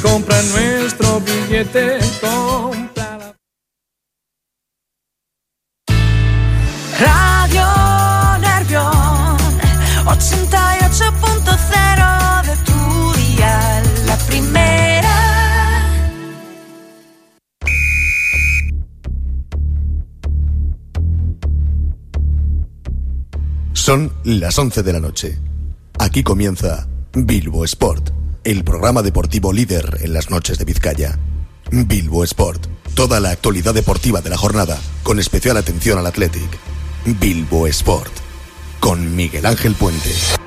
compra nuestro billete, compra la... Radio Nervión 88.0 de tu dial, la primera. Son las 11 de la noche. Aquí comienza Bilbo Sport, el programa deportivo líder en las noches de Vizcaya. Bilbo Sport, toda la actualidad deportiva de la jornada, con especial atención al Athletic. Bilbo Sport, con Miguel Ángel Puente.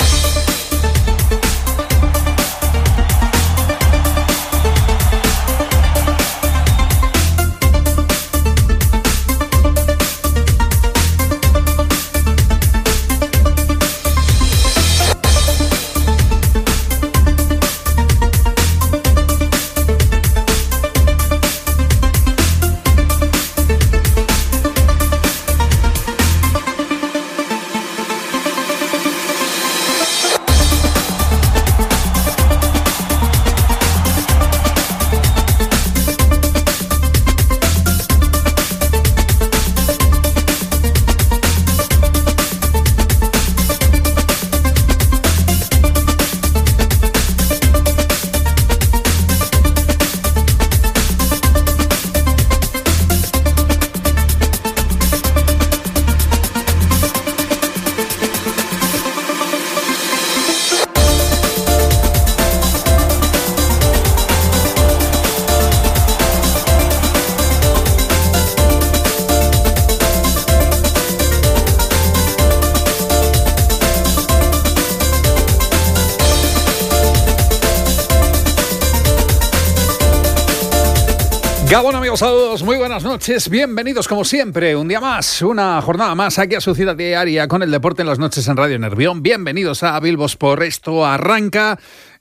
Gabón, amigos, saludos, muy buenas noches, bienvenidos como siempre, un día más, una jornada más aquí a su cita diaria con el deporte en las noches en Radio Nervión. Bienvenidos a Bilbo Sport. Esto arranca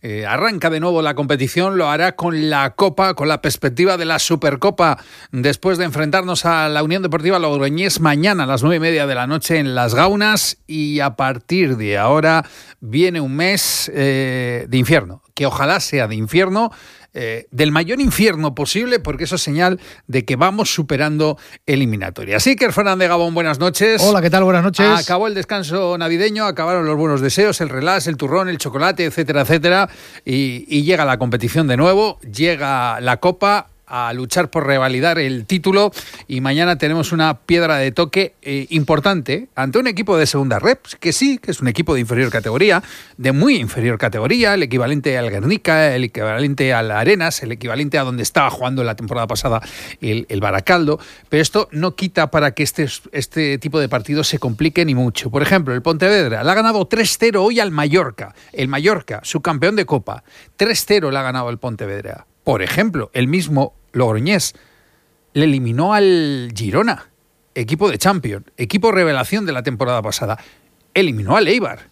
de nuevo la competición, lo hará con la Copa, con la perspectiva de la Supercopa, después de enfrentarnos a la Unión Deportiva Logroñés mañana a las 9:30 de la noche en Las Gaunas, y a partir de ahora viene un mes de infierno, que ojalá sea de infierno, del mayor infierno posible, porque eso es señal de que vamos superando eliminatoria. Así que, Fernández Gabón, buenas noches. Hola, ¿qué tal? Buenas noches. Acabó el descanso navideño, acabaron los buenos deseos, el relax, el turrón, el chocolate, etcétera, etcétera, y llega la competición de nuevo, llega la Copa a luchar por revalidar el título, y mañana tenemos una piedra de toque importante ante un equipo de segunda red, que sí, que es un equipo de inferior categoría, de muy inferior categoría, el equivalente al Guernica, el equivalente al Arenas, el equivalente a donde estaba jugando la temporada pasada el Baracaldo, pero esto no quita para que este tipo de partidos se complique ni mucho. Por ejemplo, el Pontevedra le ha ganado 3-0 hoy al Mallorca, el Mallorca, su campeón de Copa, 3-0 le ha ganado el Pontevedra. Por ejemplo, el mismo Logroñés le eliminó al Girona, equipo de Champions, equipo revelación de la temporada pasada. Eliminó al Eibar.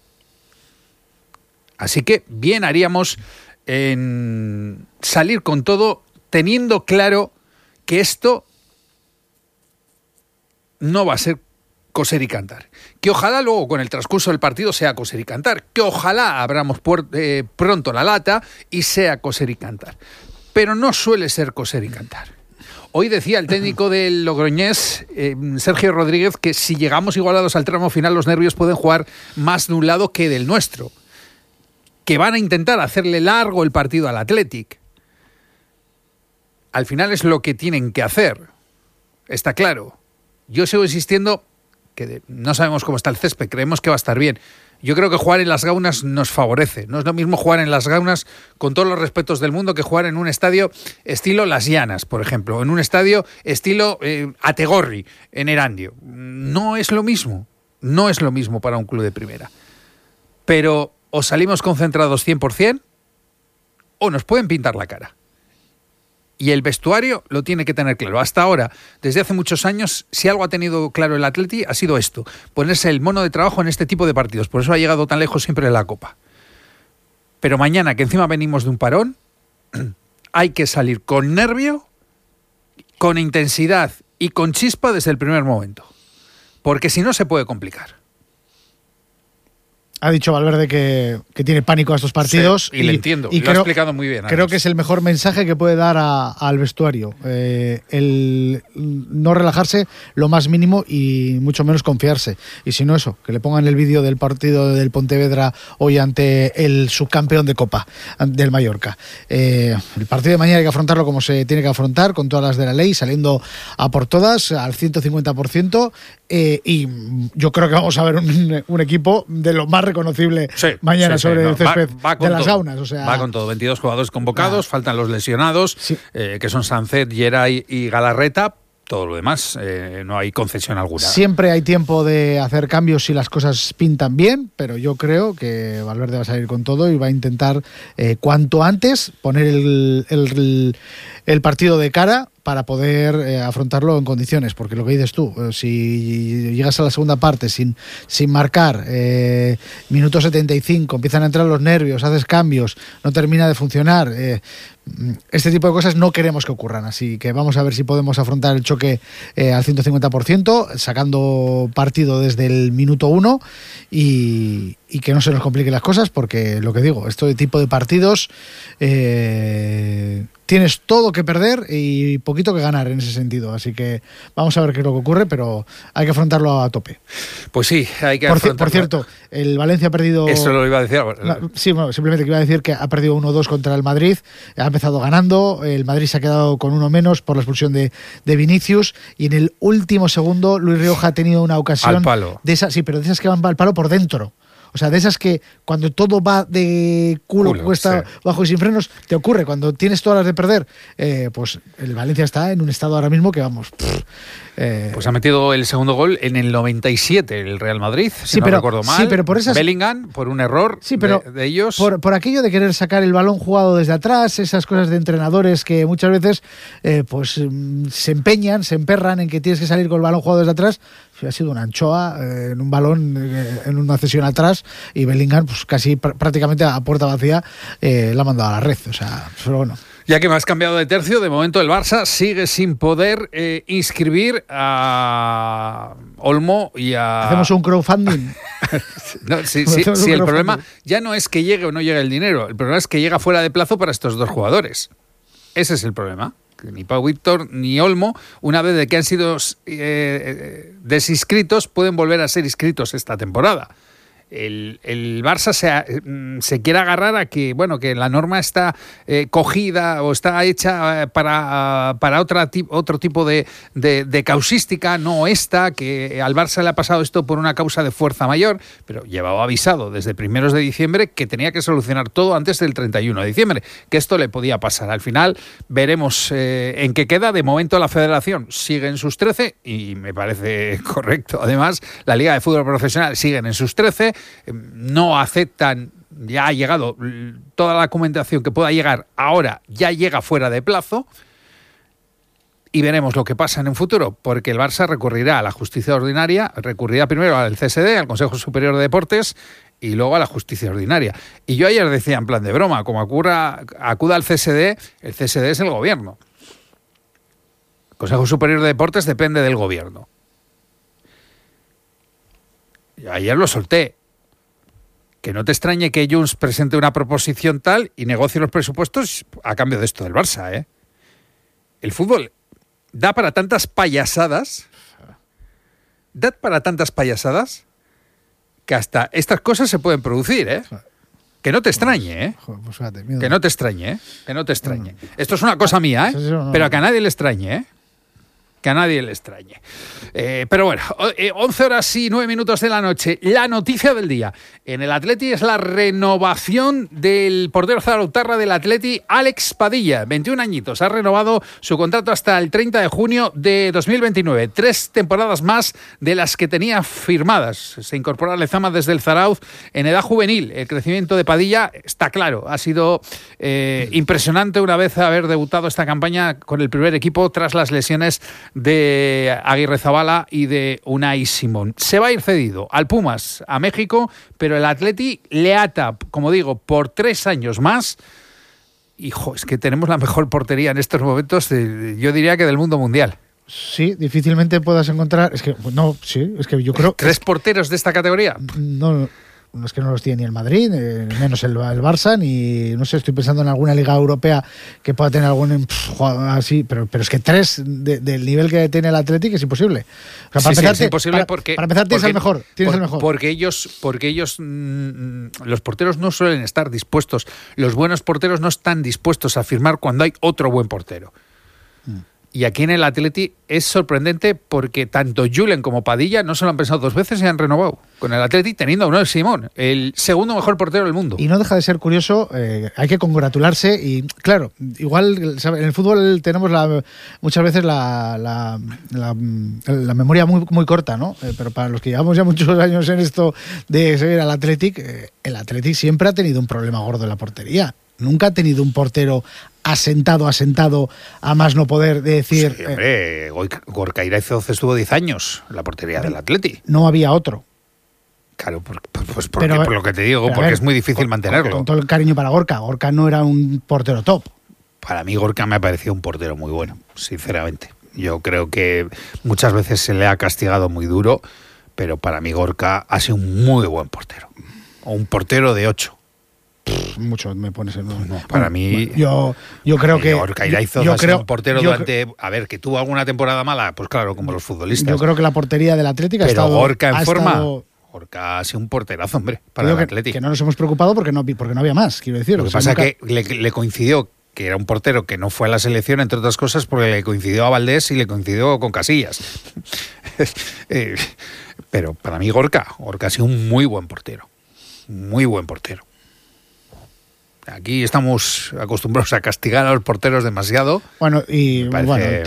Así que bien haríamos en salir con todo, teniendo claro que esto no va a ser coser y cantar. Que ojalá luego con el transcurso del partido sea coser y cantar. Que ojalá abramos pronto la lata y sea coser y cantar. Pero no suele ser coser y cantar. Hoy decía el técnico del Logroñés, Sergio Rodríguez, que si llegamos igualados al tramo final, los nervios pueden jugar más de un lado que del nuestro. Que van a intentar hacerle largo el partido al Athletic. Al final es lo que tienen que hacer. Está claro. Yo sigo insistiendo que no sabemos cómo está el césped, creemos que va a estar bien. Yo creo que jugar en Las Gaunas nos favorece. No es lo mismo jugar en Las Gaunas, con todos los respetos del mundo, que jugar en un estadio estilo Las Llanas, por ejemplo, en un estadio estilo Ategorri, en Erandio. No es lo mismo. No es lo mismo para un club de primera. Pero o salimos concentrados 100% o nos pueden pintar la cara. Y el vestuario lo tiene que tener claro. Hasta ahora, desde hace muchos años, si algo ha tenido claro el Atleti, ha sido esto: ponerse el mono de trabajo en este tipo de partidos. Por eso ha llegado tan lejos siempre en la Copa. Pero mañana, que encima venimos de un parón, hay que salir con nervio, con intensidad y con chispa desde el primer momento. Porque si no, se puede complicar. Ha dicho Valverde que tiene pánico a estos partidos. Sí, y le entiendo, y lo ha explicado muy bien. Creo que es el mejor mensaje que puede dar al vestuario. El no relajarse lo más mínimo y mucho menos confiarse. Y si no eso, que le pongan el vídeo del partido del Pontevedra hoy ante el subcampeón de Copa del Mallorca. El partido de mañana hay que afrontarlo como se tiene que afrontar, con todas las de la ley, saliendo a por todas, al 150%. Y yo creo que vamos a ver un equipo de lo más reconocible mañana sobre el césped de las Gaunas. O sea, va con todo, 22 jugadores convocados, faltan los lesionados, que son Sancet, Geray y Galarreta. Todo lo demás, no hay concesión alguna. Siempre hay tiempo de hacer cambios si las cosas pintan bien, pero yo creo que Valverde va a salir con todo y va a intentar cuanto antes poner el partido de cara para poder afrontarlo en condiciones, porque lo que dices tú, si llegas a la segunda parte sin marcar, minuto 75, empiezan a entrar los nervios, haces cambios, no termina de funcionar, este tipo de cosas no queremos que ocurran, así que vamos a ver si podemos afrontar el choque al 150%, sacando partido desde el minuto 1 y que no se nos compliquen las cosas, porque lo que digo, este tipo de partidos tienes todo que perder y poquito que ganar en ese sentido, así que vamos a ver qué es lo que ocurre, pero hay que afrontarlo a tope. Pues sí, hay que afrontarlo. Por cierto, el Valencia ha perdido... Eso lo iba a decir. Sí, bueno, simplemente que iba a decir que ha perdido 1-2 contra el Madrid, ha empezado ganando, el Madrid se ha quedado con uno menos por la expulsión de Vinicius, y en el último segundo Luis Rioja ha tenido una ocasión... Al palo. De esas, sí, pero de esas que van al palo por dentro. O sea, de esas que cuando todo va de culo cuesta bajo y sin frenos, te ocurre. Cuando tienes todas las de perder, pues el Valencia está en un estado ahora mismo que vamos... Pues ha metido el segundo gol en el 97 el Real Madrid, si no recuerdo mal. Sí, pero por esas... Bellingham, por un error de ellos. Por aquello de querer sacar el balón jugado desde atrás, esas cosas de entrenadores que muchas veces se emperran en que tienes que salir con el balón jugado desde atrás. Ha sido una anchoa en un balón, en una cesión atrás, y Bellingham pues casi prácticamente a puerta vacía la ha mandado a la red. O sea, pero bueno. Ya que me has cambiado de tercio, de momento el Barça sigue sin poder inscribir a Olmo y a... ¿Hacemos un crowdfunding? No, sí, el problema ya no es que llegue o no llegue el dinero, el problema es que llega fuera de plazo para estos dos jugadores. Ese es el problema. Ni Pau Víctor ni Olmo, una vez de que han sido desinscritos, pueden volver a ser inscritos esta temporada. El Barça se quiere agarrar a que, bueno, que la norma está cogida o está hecha para otro tipo de causística, no esta, que al Barça le ha pasado esto por una causa de fuerza mayor, pero llevaba avisado desde primeros de diciembre que tenía que solucionar todo antes del 31 de diciembre, que esto le podía pasar. Al final veremos en qué queda. De momento la Federación sigue en sus 13 y me parece correcto. Además, la Liga de Fútbol Profesional siguen en sus 13. No aceptan, ya ha llegado toda la documentación que pueda llegar ahora, ya llega fuera de plazo, y veremos lo que pasa en un futuro, porque el Barça recurrirá a la justicia ordinaria, recurrirá primero al CSD, al Consejo Superior de Deportes, y luego a la justicia ordinaria. Y yo ayer decía en plan de broma, como acuda al CSD, el CSD es el gobierno. El Consejo Superior de Deportes depende del gobierno. Y ayer lo solté. Que no te extrañe que Junts presente una proposición tal y negocie los presupuestos a cambio de esto del Barça, ¿eh? El fútbol da para tantas payasadas, que hasta estas cosas se pueden producir, ¿eh? Que no te extrañe, ¿eh? Pues fíjate, miedo. Que no te extrañe, ¿eh? Que no te extrañe. Esto es una cosa mía, ¿eh? Pero que a nadie le extrañe, ¿eh? Que a nadie le extrañe. Pero bueno, 11 horas y 9 minutos de la noche. La noticia del día en el Atleti es la renovación del portero zarautarra del Atleti, Alex Padilla, 21 añitos. Ha renovado su contrato hasta el 30 de junio de 2029. 3 temporadas más de las que tenía firmadas. Se incorpora a Lezama desde el Zarauz en edad juvenil. El crecimiento de Padilla está claro. Ha sido impresionante una vez haber debutado esta campaña con el primer equipo tras las lesiones de Aguirrezabala y de Unai Simón. Se va a ir cedido al Pumas, a México, pero el Atleti le ata, como digo, por 3 años más. Hijo, es que tenemos la mejor portería en estos momentos, yo diría que del mundo mundial. Sí, difícilmente puedas encontrar... Es que yo creo... 3 porteros de esta categoría. No. no es que no los tiene ni el Madrid, menos el Barça, ni, no sé, estoy pensando en alguna liga europea que pueda tener algún jugador así, pero es que 3 del nivel que tiene el Athletic es imposible. O sea, es imposible porque tienes el mejor. Porque ellos los porteros no suelen estar dispuestos, los buenos porteros no están dispuestos a firmar cuando hay otro buen portero. Y aquí en el Atleti es sorprendente porque tanto Julen como Padilla no se lo han pensado 2 veces y han renovado con el Atleti, teniendo a Unai Simón, el segundo mejor portero del mundo. Y no deja de ser curioso, hay que congratularse y claro, igual en el fútbol tenemos muchas veces la memoria muy corta, ¿no? Pero para los que llevamos ya muchos años en esto de seguir al Athletic, el Athletic siempre ha tenido un problema gordo en la portería. Nunca ha tenido un portero asentado a más no poder, de decir... Sí, hombre, Gorka Iraizoz estuvo 10 años en la portería del Atleti. No había otro. Claro, por lo que te digo, porque es muy difícil mantenerlo. Con todo el cariño para Gorka. Gorka no era un portero top. Para mí Gorka me ha parecido un portero muy bueno, sinceramente. Yo creo que muchas veces se le ha castigado muy duro, pero para mí Gorka ha sido un muy buen portero. O un portero de 8. Mucho me pones en... No, para mí yo creo que Gorka Iraizoz ha sido un portero durante, a ver, que tuvo alguna temporada mala, pues claro, como los futbolistas. Yo creo que la portería del Atlético ha pero estado... Gorka en forma, Gorka ha sido un porterazo, hombre, para el Atlético. Que no nos hemos preocupado porque no había más, quiero decir. Lo que pasa es que le coincidió que era un portero que no fue a la selección, entre otras cosas, porque le coincidió a Valdés y le coincidió con Casillas. Pero para mí Gorka ha sido un muy buen portero. Muy buen portero. Aquí estamos acostumbrados a castigar a los porteros demasiado. Bueno, y me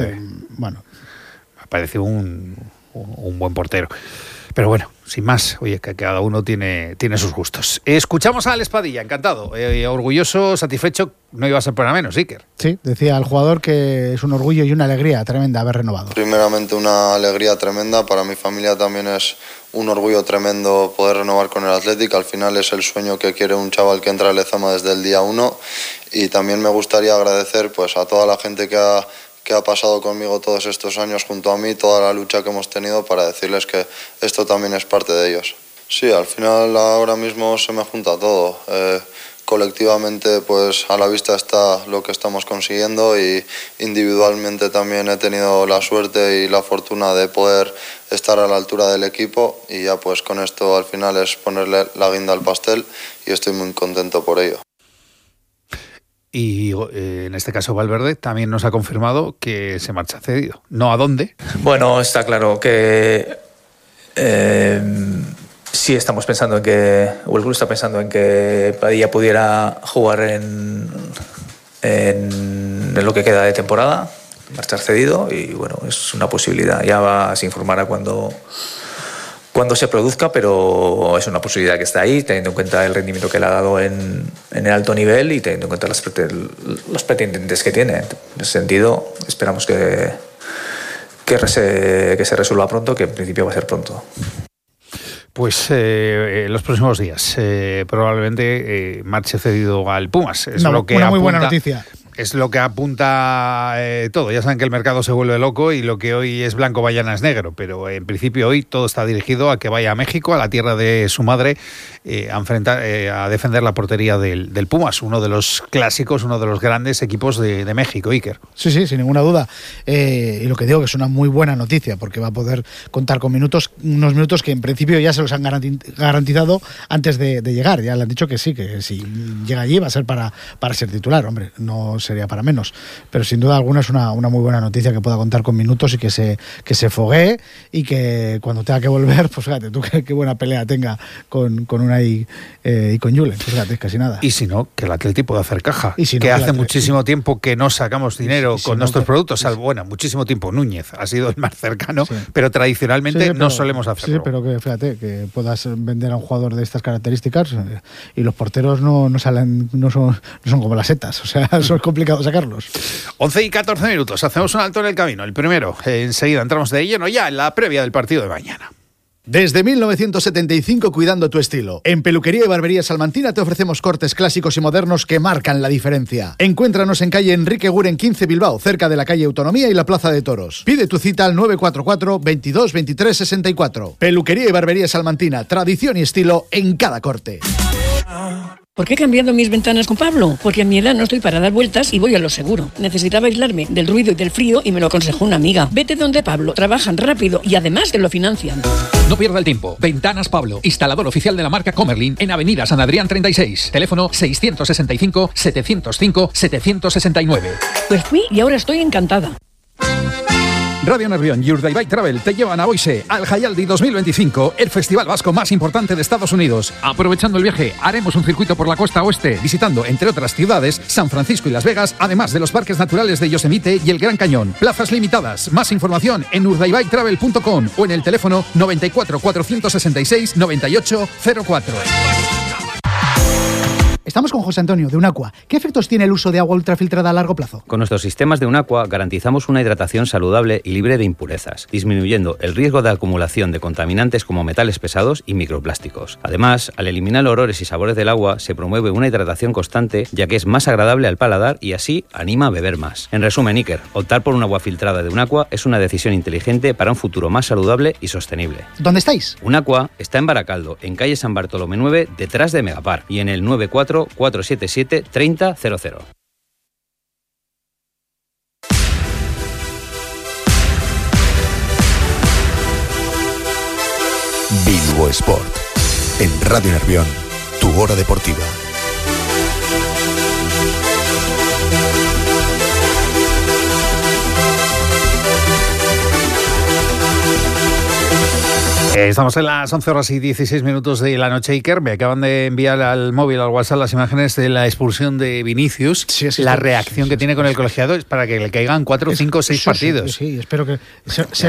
parece un buen portero. Pero bueno, sin más, oye, que cada uno tiene sus gustos. Escuchamos a Alex Padilla, encantado, orgulloso, satisfecho, no iba a ser para menos, Iker. Sí, decía el jugador que es un orgullo y una alegría tremenda haber renovado. Primeramente una alegría tremenda, para mi familia también es un orgullo tremendo poder renovar con el Athletic. Al final es el sueño que quiere un chaval que entra al Lezama desde el día 1, y también me gustaría agradecer pues a toda la gente que ha pasado conmigo todos estos años junto a mí, toda la lucha que hemos tenido, para decirles que esto también es parte de ellos. Sí, al final ahora mismo se me junta todo. Colectivamente pues a la vista está lo que estamos consiguiendo, y individualmente también he tenido la suerte y la fortuna de poder estar a la altura del equipo, y ya pues con esto al final es ponerle la guinda al pastel, y estoy muy contento por ello. Y en este caso Valverde también nos ha confirmado que se marcha cedido. ¿No a dónde? Bueno, está claro que sí estamos pensando en que, o el club está pensando en que Padilla pudiera jugar en lo que queda de temporada, marchar cedido, y bueno, es una posibilidad. Ya se informará cuando se produzca, pero es una posibilidad que está ahí, teniendo en cuenta el rendimiento que le ha dado en el alto nivel y teniendo en cuenta los pretendientes que tiene. En ese sentido, esperamos que se resuelva pronto, que en principio va a ser pronto. Pues los próximos días probablemente marche cedido al Pumas. Es lo que una muy buena noticia. Es lo que apunta todo. Ya saben que el mercado se vuelve loco y lo que hoy es blanco mañana es negro, pero en principio hoy todo está dirigido a que vaya a México, a la tierra de su madre, a defender la portería del Pumas, uno de los clásicos, uno de los grandes equipos de México, Iker. Sí, sin ninguna duda. Y lo que digo que es una muy buena noticia, porque va a poder contar con unos minutos que en principio ya se los han garantizado antes de llegar. Ya le han dicho que sí, que si llega allí va a ser para ser titular. Hombre, no sería para menos, pero sin duda alguna es una muy buena noticia que pueda contar con minutos y que se foguee, y que cuando tenga que volver, pues fíjate tú qué buena pelea tenga con Unai y con Julen, pues fíjate, casi nada. Y si no, que el Atleti pueda hacer caja, y si no, que hace muchísimo tiempo que no sacamos dinero con nuestros productos, bueno, muchísimo tiempo. Núñez ha sido el más cercano, pero tradicionalmente no solemos hacerlo. Sí, pero que fíjate, que puedas vender a un jugador de estas características, y los porteros no salen, no son como las setas, o sea, son complicado sacarlos. 11 y 14 minutos, hacemos un alto en el camino. El primero, enseguida entramos de lleno ya en la previa del partido de mañana. Desde 1975 cuidando tu estilo. En Peluquería y Barbería Salmantina te ofrecemos cortes clásicos y modernos que marcan la diferencia. Encuéntranos en calle Enrique Guren 15 Bilbao, cerca de la calle Autonomía y la Plaza de Toros. Pide tu cita al 944 22 23 64. Peluquería y Barbería Salmantina, tradición y estilo en cada corte. ¿Por qué he cambiado mis ventanas con Pablo? Porque a mi edad no estoy para dar vueltas y voy a lo seguro. Necesitaba aislarme del ruido y del frío y me lo aconsejó una amiga. Vete donde Pablo, trabajan rápido y además te lo financian. No pierda el tiempo. Ventanas Pablo, instalador oficial de la marca Comerlin en Avenida San Adrián 36. Teléfono 665 705 769. Pues fui y ahora estoy encantada. Radio Nervión y Urdaibai Travel te llevan a Boise, al Jaialdi 2025, el festival vasco más importante de Estados Unidos. Aprovechando el viaje, haremos un circuito por la costa oeste, visitando, entre otras ciudades, San Francisco y Las Vegas, además de los parques naturales de Yosemite y el Gran Cañón. Plazas limitadas. Más información en urdaibaitravel.com o en el teléfono 94 466 9804. Estamos con José Antonio, de Unaqua. ¿Qué efectos tiene el uso de agua ultrafiltrada a largo plazo? Con nuestros sistemas de Unaqua garantizamos una hidratación saludable y libre de impurezas, disminuyendo el riesgo de acumulación de contaminantes como metales pesados y microplásticos. Además, al eliminar olores y sabores del agua, se promueve una hidratación constante, ya que es más agradable al paladar y así anima a beber más. En resumen, Iker, optar por un agua filtrada de Unaqua es una decisión inteligente para un futuro más saludable y sostenible. ¿Dónde estáis? Unaqua está en Baracaldo, en calle San Bartolomé 9, detrás de Megapar, y en el 94-477-3000. Bilbo Sport. En Radio Nervión, tu hora deportiva. Estamos en las 11 horas y 16 minutos de la noche, Iker. Me acaban de enviar al móvil, al WhatsApp, las imágenes de la expulsión de Vinicius. Sí, la reacción que tiene con el colegiado es para que le caigan 4, 5, 6 partidos. Sí, espero que se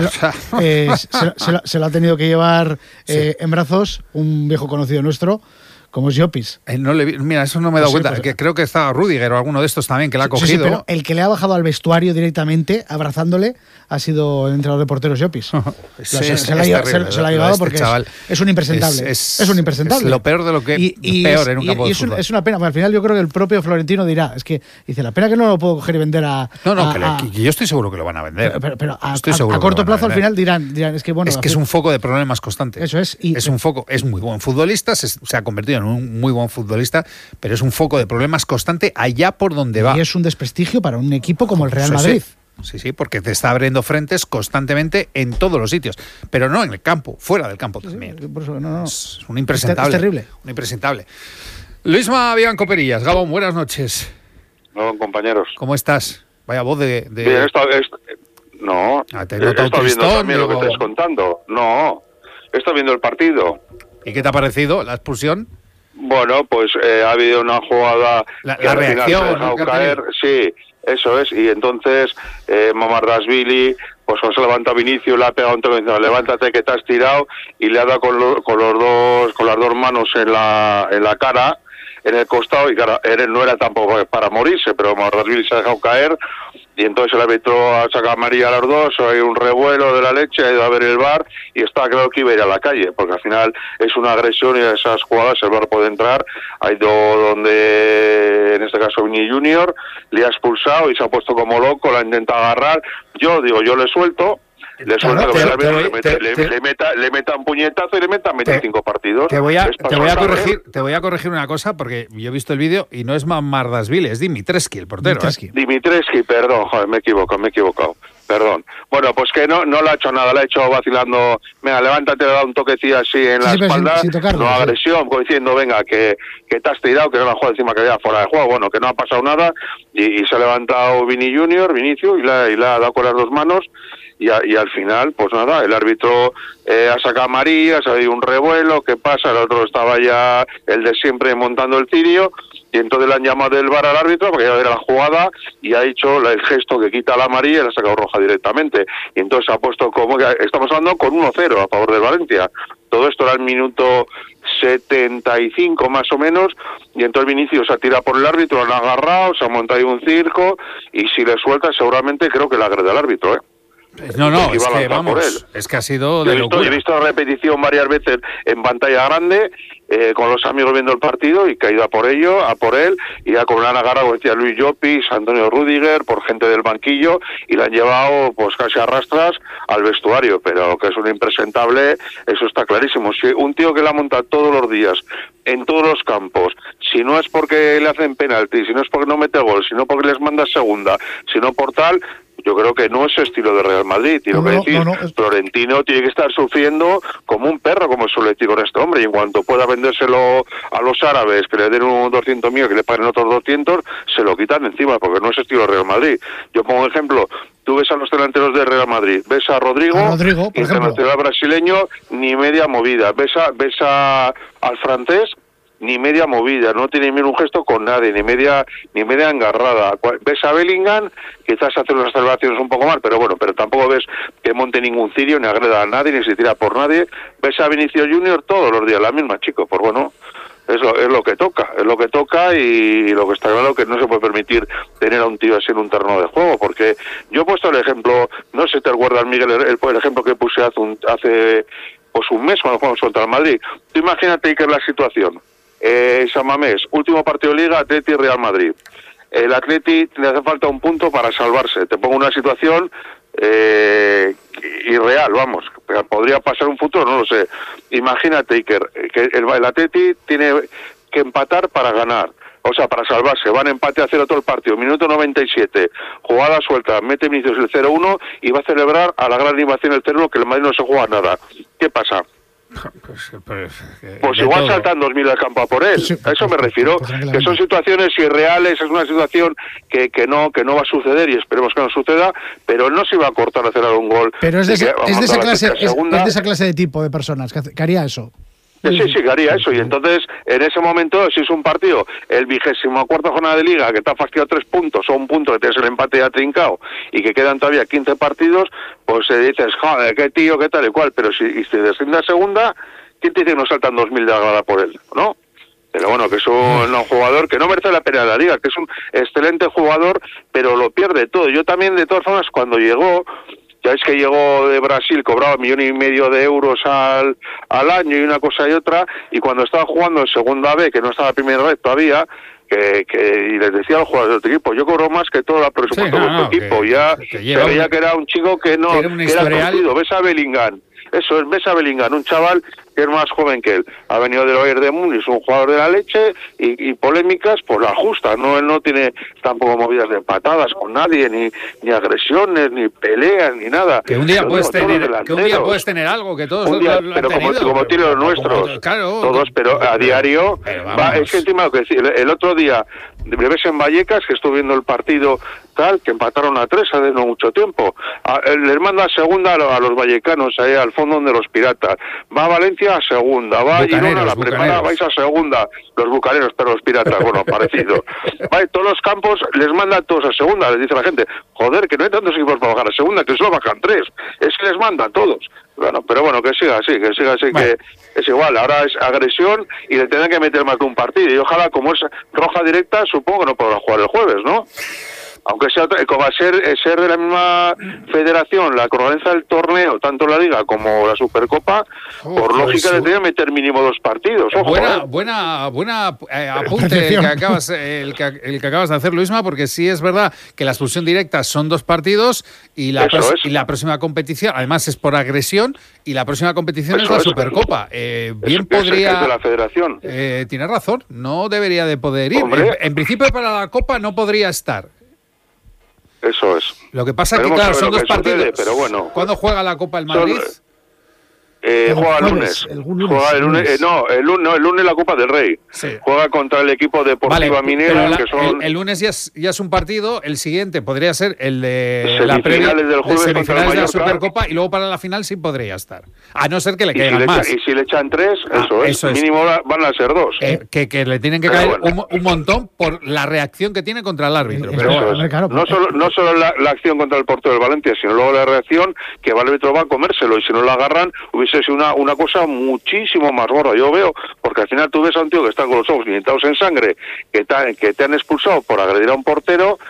lo ha tenido que llevar en brazos un viejo conocido nuestro, como es Llopis. Mira, eso no me he dado cuenta. Pues, que creo que estaba Rüdiger o alguno de estos también que la ha cogido. Sí, pero el que le ha bajado al vestuario directamente, abrazándole, ha sido el entrenador de porteros Llopis. Se la ha llevado porque es un impresentable. Es un impresentable. Es lo peor de lo que peor en un campo de fútbol. Es una pena, porque al final yo creo que el propio Florentino dirá, es que dice, la pena que no lo puedo coger y vender a... que yo estoy seguro que lo van a vender. Pero a corto plazo al final dirán, es que bueno... Es que es un foco de problemas constante. Eso es. Es un foco, es muy buen futbolista, se ha convertido en un muy buen futbolista, pero es un foco de problemas constante allá por donde va. Y es un desprestigio para un equipo como el Real Madrid. Sí, porque te está abriendo frentes constantemente en todos los sitios, pero no en el campo, fuera del campo también. Por eso, no. Es un impresentable. Es terrible. Un impresentable. Luisma Bianco Perillas, Gabón, buenas noches. No, compañeros. ¿Cómo estás? Vaya voz de... Bien, no, te he estado viendo también lo que estáis contando. No, he estado viendo el partido. ¿Y qué te ha parecido la expulsión? Bueno, pues ha habido una jugada que al final se ha dejado caer, sí, eso es, y entonces Mamardashvili, pues cuando se levanta Vinicius, le ha pegado un toque, levántate que te has tirado, y le ha dado con las dos manos en la cara, en el costado, y claro, él no era tampoco para morirse, pero Mamardashvili se ha dejado caer, y entonces el árbitro ha sacado amarilla a los dos, hay un revuelo de la leche, ha ido a ver el VAR y está claro que iba a ir a la calle, porque al final es una agresión y a esas jugadas el VAR puede entrar. Ha ido donde, en este caso, Vini Junior, le ha expulsado y se ha puesto como loco, la intenta agarrar. Yo le suelto. Le metan puñetazo y le metan 25 partidos. Te voy a corregir una cosa, porque yo he visto el vídeo y no es Mamardashvili, es Dimitrescu, el portero. Dimitrescu, perdón, joder, me he equivocado. Perdón. Bueno, pues que no le ha hecho nada, le ha hecho vacilando. Venga, levántate, da un toquecillo así en la espalda. Sin tocarlo, no agresión, diciendo, venga, que te has tirado, que no la juega encima, que ya fuera de juego. Bueno, que no ha pasado nada. Y se ha levantado Vinicius, y le ha dado con las dos manos. Y al final, pues nada, el árbitro ha sacado amarillas, ha habido un revuelo, ¿qué pasa? El otro estaba ya, el de siempre, montando el cirio, y entonces le han llamado del VAR al árbitro porque ya era la jugada y ha hecho el gesto que quita la amarilla y le ha sacado roja directamente. Y entonces se ha puesto como que estamos hablando con 1-0 a favor del Valencia. Todo esto era el minuto 75 más o menos, y entonces Vinicius se ha tirado por el árbitro, lo han agarrado, se ha montado ahí un circo, y si le suelta seguramente creo que le agrede al árbitro, No, es que vamos, es que ha sido de locura. He visto la repetición varias veces en pantalla grande, con los amigos viendo el partido, y que ha ido a por él, y con una agarra, como decía Luis Llopis, Antonio Rüdiger, por gente del banquillo, y la han llevado pues casi a rastras al vestuario, pero que es un impresentable, eso está clarísimo. Si un tío que la monta todos los días, en todos los campos, si no es porque le hacen penalti, si no es porque no mete gol, si no porque les manda segunda, si no por tal, yo creo que no es estilo de Real Madrid. Florentino tiene que estar sufriendo como un perro, como suele decir con este hombre, y en cuanto pueda vendérselo a los árabes, que le den un 200.000, que le paguen otros 200, se lo quitan encima, porque no es estilo de Real Madrid. Yo pongo un ejemplo. Tú ves a los delanteros de Real Madrid, ves a Rodrigo internacional brasileño, ni media movida. Ves al francés, ni media movida, no tiene ni un gesto con nadie, ni media engarrada. Ves a Bellingham, quizás hace unas salvaciones un poco mal, pero bueno, pero tampoco ves que monte ningún cirio, ni agreda a nadie, ni se tira por nadie. Ves a Vinicius Junior todos los días, la misma, chico, pues bueno, es lo que toca, y lo que está claro que no se puede permitir tener a un tío así en un terreno de juego, porque yo he puesto el ejemplo, no sé si te acuerdas, Miguel, el ejemplo que puse hace pues un mes cuando jugamos contra el Madrid. Tú imagínate que es la situación. San Mamés, último partido de Liga, Atleti y Real Madrid. El Atleti le hace falta un punto para salvarse. Te pongo una situación irreal, vamos, podría pasar un futuro, no lo sé. Imagínate, Iker, que el Atleti tiene que empatar para ganar, o sea, para salvarse. Van empate a 0 todo el partido, minuto 97, jugada suelta, mete Vinicius el 0-1 y va a celebrar a la gran animación el 0-1, que el Madrid no se juega nada. ¿Qué pasa? Pues igual saltan 2.000 al campo a por él. A eso me refiero, que son situaciones irreales. Es una situación que no va a suceder, y esperemos que no suceda, pero él no se iba a cortar a hacer un gol. Pero es de esa clase de tipo de personas que haría eso. Sí, que haría eso. Y entonces, en ese momento, si es un partido, el 24ª jornada de Liga, que te ha fastidiado 3 puntos, o un punto que tienes el empate ya trincado, y que quedan todavía 15 partidos, pues dices, joder, qué tío, qué tal y cual. Pero si desciende a segunda, ¿quién te dice que no saltan 2.000 de la grada por él? ¿No? Pero bueno, que es un jugador que no merece la pena de la Liga, que es un excelente jugador, pero lo pierde todo. Yo también, de todas formas, cuando llegó... Ya es que llegó de Brasil, cobraba 1,5 millones de euros al año y una cosa y otra, y cuando estaba jugando en segunda B, que no estaba en primera vez todavía, y les decía a los jugadores del equipo, yo cobro más que todo el presupuesto de vuestro equipo. Ya se veía que era un chico que no era conocido. Ves a Bellingham, ves a Bellingham, un chaval que es más joven que él, ha venido del Bayern de Múnich, un jugador de la leche, y polémicas, pues la justa, ¿no? Él no tiene tampoco movidas de patadas con nadie, ni agresiones, ni peleas, ni nada. Que un día puedes tener algo, que todos lo han pero como tiene los nuestros, claro, todos, pero a diario, es que encima lo que decía, el otro día, ves en Vallecas, que estuve viendo el partido tal, que empataron a 3 hace no mucho tiempo, les manda a segunda a los vallecanos, ahí al fondo de los piratas, va a Valencia a segunda, va a Girona, la prepara, vais a segunda, los bucaneros, pero los piratas, bueno, parecido. Va, todos los campos les manda a todos a segunda, les dice la gente, joder, que no hay tantos equipos para bajar a segunda, que solo bajan 3, es que les manda a todos. Bueno, pero bueno, que siga así, que es igual, ahora es agresión y le tendrán que meter más de un partido, y ojalá, como es roja directa, supongo que no podrá jugar el jueves, ¿no? Aunque sea, como va a ser de la misma federación, la que organiza el torneo, tanto la Liga como la Supercopa, por lógica le tiene que meter mínimo 2 partidos. Ojo, buena apunte el que acabas de hacer, Luisma, porque sí es verdad que la expulsión directa son 2 partidos y la próxima competición, además es por agresión, y la próxima competición es la Supercopa. Bien podría... Es de la federación. Tienes razón, no debería de poder ir. En principio para la Copa no podría estar. Eso es. Lo que pasa es que, claro, son 2 partidos. Sucede, pero bueno. ¿Cuándo juega la Copa el Madrid? Juega el lunes. El lunes la Copa del Rey. Sí. Juega contra el equipo Deportiva Minera, que son... El lunes ya es un partido, el siguiente podría ser el de la previa del jueves semifinales de la Supercopa, y luego para la final sí podría estar. A no ser que le caigan más. Y si le echan 3, eso es. Mínimo van a ser 2. Que le tienen que caer un montón por la reacción que tiene contra el árbitro. No solo la acción contra el portero del Valencia, sino luego la reacción que el árbitro va a comérselo, y si no lo agarran, hubiese sido una cosa muchísimo más gorda. Yo veo, porque al final tú ves a un tío que está con los ojos pintados en sangre, que te han expulsado por agredir a un portero, y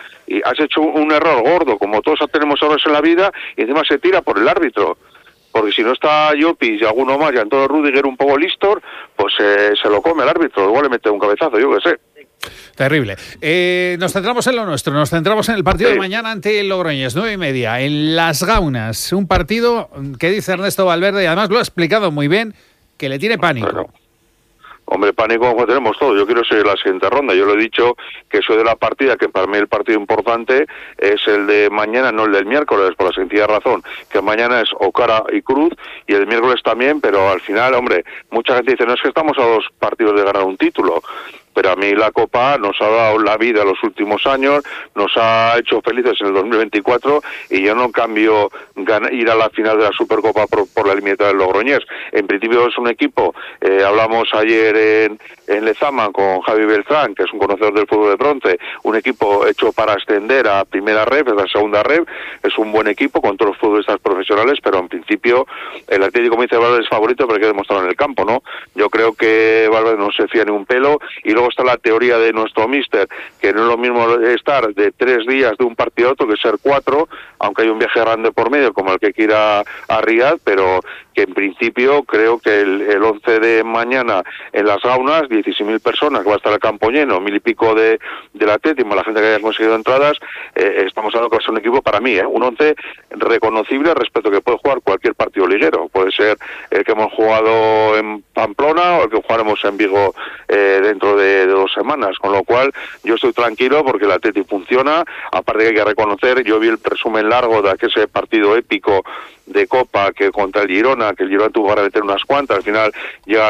has hecho un error gordo, como todos tenemos errores en la vida, y encima se tira por el árbitro. Porque si no está Llopis y alguno más, y Antonio Rüdiger un poco listos, pues se lo come el árbitro, igual le mete un cabezazo, yo qué sé. Terrible. Nos centramos en lo nuestro, nos centramos en el partido de mañana ante el Logroñés, 9:30, en Las Gaunas. Un partido que dice Ernesto Valverde, y además lo ha explicado muy bien, que le tiene pánico. Bueno. Hombre, pánico como tenemos todos. Yo quiero seguir la siguiente ronda. Yo lo he dicho que soy de la partida, que para mí el partido importante es el de mañana, no el del miércoles, por la sencilla razón que mañana es Ocara y Cruz, y el miércoles también, pero al final, hombre, mucha gente dice, no es que estamos a 2 partidos de ganar un título. Pero a mí la Copa nos ha dado la vida los últimos años, nos ha hecho felices en el 2024, y yo no cambio ir a la final de la Supercopa por la eliminatoria del Logroñés. En principio es un equipo, hablamos ayer en Lezama con Javi Beltrán, que es un conocedor del fútbol de bronce, un equipo hecho para ascender a primera ref, a la segunda ref, es un buen equipo con todos los futbolistas profesionales, pero en principio el Atlético, como dice Valverde, es favorito, pero hay que demostrarlo en el campo, ¿no? Yo creo que Valverde no se fía ni un pelo, y luego está la teoría de nuestro míster, que no es lo mismo estar de 3 días de un partido a otro que ser 4, aunque hay un viaje grande por medio como el que quiera a Riad, pero que en principio creo que el 11 de mañana en Las Gaunas, 16.000 personas, que va a estar el campo lleno, 1.000 y pico del Atlético, la gente que haya conseguido entradas, estamos hablando que va a ser un equipo para mí, un 11 reconocible respecto a que puede jugar cualquier partido liguero. Puede ser el que hemos jugado en Pamplona o el que jugaremos en Vigo dentro de 2 semanas, con lo cual yo estoy tranquilo porque el Atlético funciona. Aparte que hay que reconocer, yo vi el resumen largo de ese partido épico de Copa que contra el Girona, que el Girona tuvo que meter unas cuantas, al final llegan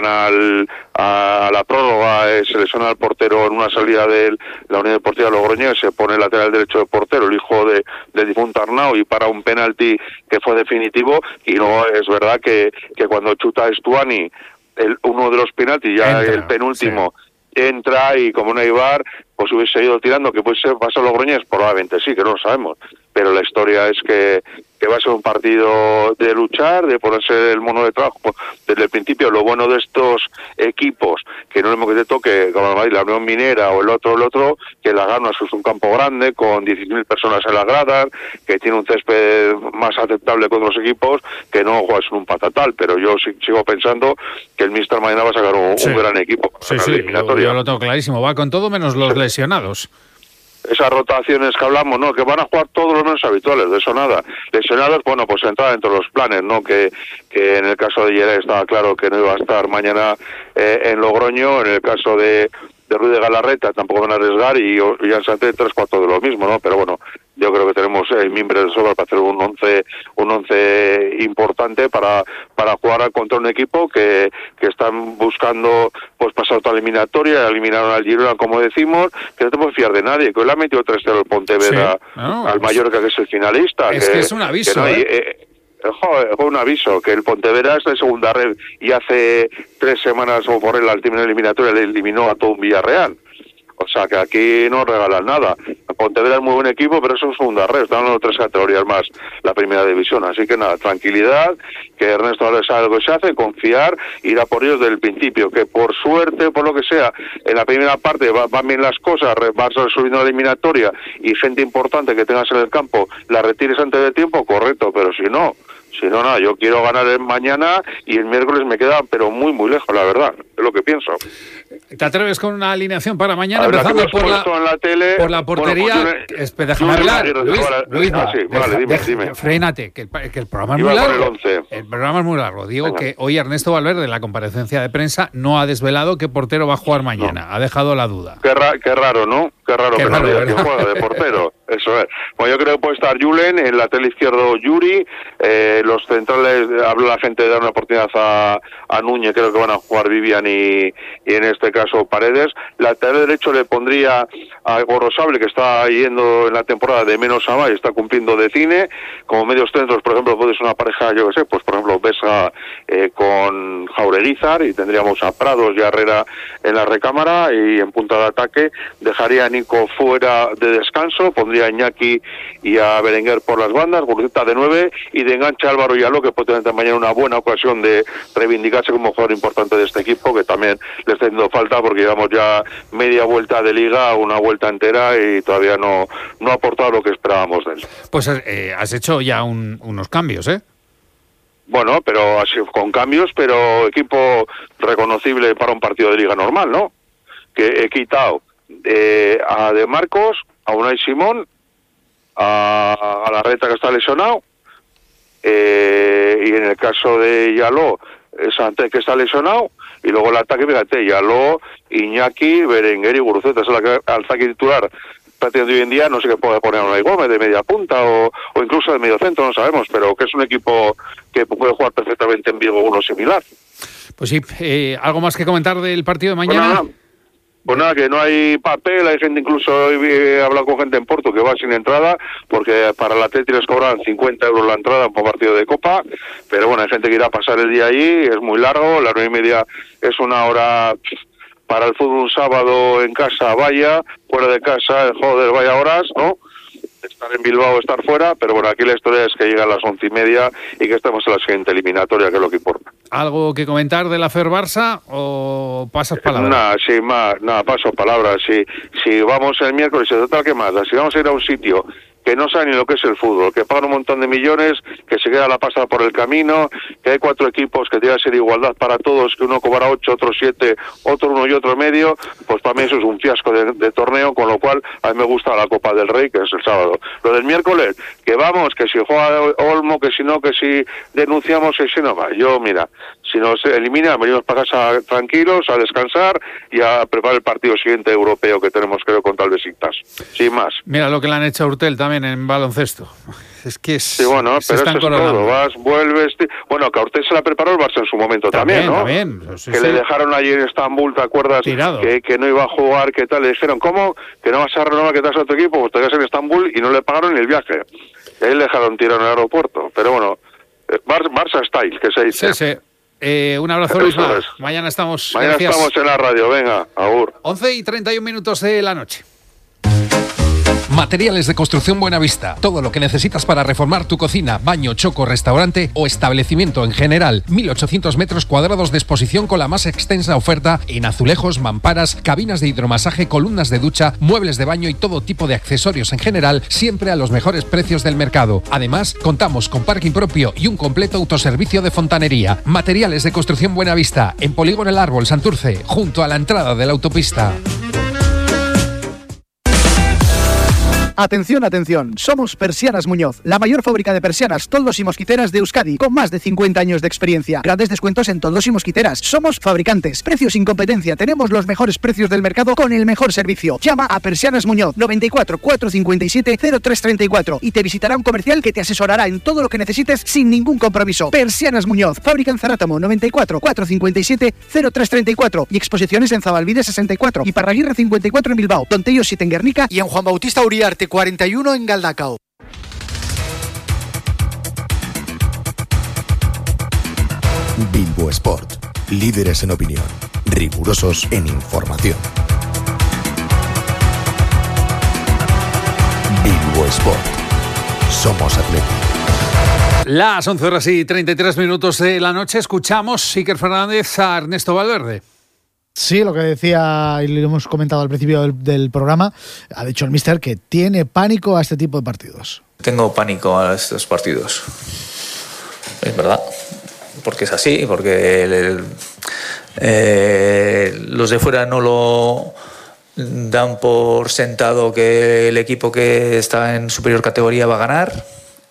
a la prórroga, se lesiona al portero en una salida de la Unión Deportiva Logroñés, se pone el lateral derecho de portero, el hijo del difunto Arnau, y para un penalti que fue definitivo. Y luego es verdad que cuando chuta Estuani uno de los penaltis, ya entra, el penúltimo, sí, entra, y como no hay VAR, pues hubiese seguido tirando, que puede ser pasar Logroñés, probablemente sí, que no lo sabemos, pero la historia es que va a ser un partido de luchar, de ponerse el mono de trabajo desde el principio. Lo bueno de estos equipos, que no es lo mismo que te toque como la Unión Minera o el otro, que Las Gaunas es un campo grande con 16.000 personas en las gradas, que tiene un césped más aceptable con otros equipos, que no juegas en un patatal, pero yo sigo pensando que el míster mañana va a sacar un gran equipo. Sí, yo lo tengo clarísimo, va con todo menos los lesionados. Esas rotaciones que hablamos, ¿no? Que van a jugar todos los menos habituales, de eso nada. Lesionados, bueno, pues entra dentro de los planes, ¿no? Que en el caso de Yere estaba claro que no iba a estar mañana en Logroño. En el caso de Ruiz de Galarreta tampoco van a arriesgar, y Santé 3-4 de lo mismo, ¿no? Pero bueno, yo creo que tenemos el mimbre de sobra para hacer un once importante para jugar contra un equipo que están buscando pues pasar otra eliminatoria. Eliminaron al Girona, como decimos, que no te puedes fiar de nadie, que hoy le ha metido 3-0 el Pontevedra al Mallorca, que es el finalista. Es que es un aviso, fue un aviso, que el Pontevedra está en segunda red, y hace 3 semanas o por la última eliminatoria le eliminó a todo un Villarreal. O sea que aquí no regalan nada. Pontevedra es muy buen equipo, pero eso es segunda red, están dando 3 categorías más la primera división. Así que nada, tranquilidad, que Ernesto Valverde sabe lo que se hace, confiar, ir a por ellos desde el principio, que por suerte, por lo que sea, en la primera parte van bien las cosas, vas resolviendo la eliminatoria, y gente importante que tengas en el campo la retires antes de tiempo, correcto, pero si no, nada, yo quiero ganar mañana, y el miércoles me queda, pero muy, muy lejos, la verdad, es lo que pienso. ¿Te atreves con una alineación para mañana? Empezando por la portería. Bueno, déjame hablar, Luis, dime. Frénate, que el programa es muy largo. El programa es muy largo. Digo que hoy Ernesto Valverde, en la comparecencia de prensa, no ha desvelado qué portero va a jugar mañana. Ha dejado la duda. Qué raro, ¿no? Qué raro que no diga que juega de portero. Eso es. Bueno, yo creo que puede estar Julen, en el lateral izquierdo Yuri, los centrales, habla la gente de dar una oportunidad a Núñez, creo que van a jugar Vivian y en este caso Paredes. Lateral derecho le pondría a Gorosable, que está yendo en la temporada de menos a más y está cumpliendo de cine. Como medios centros, por ejemplo, puede ser una pareja, yo que sé, pues por ejemplo Besa con Jaureguizar, y tendríamos a Prados y a Herrera en la recámara, y en punta de ataque dejaría a Nico fuera de descanso, pondría a Iñaki y a Berenguer por las bandas, Guruceta de 9 y de enganche Álvaro Yaló, que puede tener mañana una buena ocasión de reivindicarse como jugador importante de este equipo, que también le está haciendo falta porque llevamos ya media vuelta de liga, una vuelta entera y todavía no ha aportado lo que esperábamos de él. Pues has hecho ya unos cambios, ¿eh? Bueno, pero así, con cambios, pero equipo reconocible para un partido de liga normal, ¿no? Que he quitado a De Marcos, a Unai Simón, a la Reta, que está lesionado, y en el caso de Yaló, Santé, que está lesionado, y luego el ataque, fíjate, Yaló, Iñaki, Berenguer y Guruceta, es el ataque titular prácticamente hoy en día. No sé qué puede poner Unai Gómez de media punta o incluso de medio centro, no sabemos, pero que es un equipo que puede jugar perfectamente en Vigo uno similar. Pues sí, ¿algo más que comentar del partido de mañana? Pues nada, que no hay papel, hay gente, incluso hoy he hablado con gente en Porto que va sin entrada, porque para el Atleti les cobran 50 euros la entrada por partido de Copa, pero bueno, hay gente que irá a pasar el día allí, es muy largo, las 9:30 es una hora para el fútbol, un sábado en casa, vaya, fuera de casa, joder, vaya horas, ¿no? Estar en Bilbao, estar fuera, pero bueno, aquí la historia es que llega a las 11:30 y que estamos en la siguiente eliminatoria, que es lo que importa. ¿Algo que comentar de la FER Barça o pasas palabras? Nada, paso palabras. Si vamos el miércoles, total, ¿qué más? Si vamos a ir a un sitio que no sabe ni lo que es el fútbol, que pagan un montón de millones, que se queda la pasta por el camino, que hay 4 equipos que tienen que ser igualdad para todos, que uno cobra 8, otro 7, otro 1 y otro medio, pues para mí eso es un fiasco de torneo, con lo cual a mí me gusta la Copa del Rey, que es el sábado. Lo del miércoles, que vamos, que si juega Olmo, que si no, que si denunciamos, que si no va. Yo, mira, si nos eliminan, venimos para casa tranquilos, a descansar y a preparar el partido siguiente europeo que tenemos, creo, contra el Besiktas. Sin más. Mira lo que le han hecho a Urtel también en baloncesto. Es que sí, bueno, pero eso es todo. Vas, vuelves... Bueno, que a Urtel se la preparó el Barça en su momento también, ¿no? También. Sí, que le dejaron allí en Estambul, ¿te acuerdas? Tirado. Que no iba a jugar, ¿qué tal? Le dijeron, ¿cómo? ¿Que no vas a renovar, que te vas a otro equipo? Pues te quedas en Estambul y no le pagaron ni el viaje. Y ahí le dejaron tirado en el aeropuerto. Pero bueno, Barça style, que se dice. Sí. Un abrazo, Luis. Mañana estamos. Mañana estamos en la radio. Venga, agur. 11:31 de la noche. Materiales de Construcción Buenavista. Todo lo que necesitas para reformar tu cocina, baño, choco, restaurante o establecimiento en general. 1.800 metros cuadrados de exposición con la más extensa oferta en azulejos, mamparas, cabinas de hidromasaje, columnas de ducha, muebles de baño y todo tipo de accesorios en general, siempre a los mejores precios del mercado. Además, contamos con parking propio y un completo autoservicio de fontanería. Materiales de Construcción Buenavista, en Polígono El Árbol, Santurce, junto a la entrada de la autopista. Atención, atención, somos Persianas Muñoz, la mayor fábrica de persianas, toldos y mosquiteras de Euskadi, con más de 50 años de experiencia. Grandes descuentos en toldos y mosquiteras. Somos fabricantes, precios sin competencia, tenemos los mejores precios del mercado con el mejor servicio. Llama a Persianas Muñoz, 94 457 0334 y te visitará un comercial que te asesorará en todo lo que necesites sin ningún compromiso. Persianas Muñoz, fábrica en Zarátamo, 94 457 0334 y exposiciones en Zabalbide 64 y Parraguirre 54 en Bilbao, Don Tello 7 en Guernica y en Juan Bautista Uriarte 41 en Galdacao. Bilbo Sport, líderes en opinión, rigurosos en información. Bilbo Sport, somos Atleti. Las 11:33 de la noche, escuchamos Iker Fernández a Ernesto Valverde. Sí, lo que decía y lo hemos comentado al principio del programa, ha dicho el míster que tiene pánico a este tipo de partidos. Tengo pánico a estos partidos. Es verdad, porque es así, porque los de fuera no lo dan por sentado que el equipo que está en superior categoría va a ganar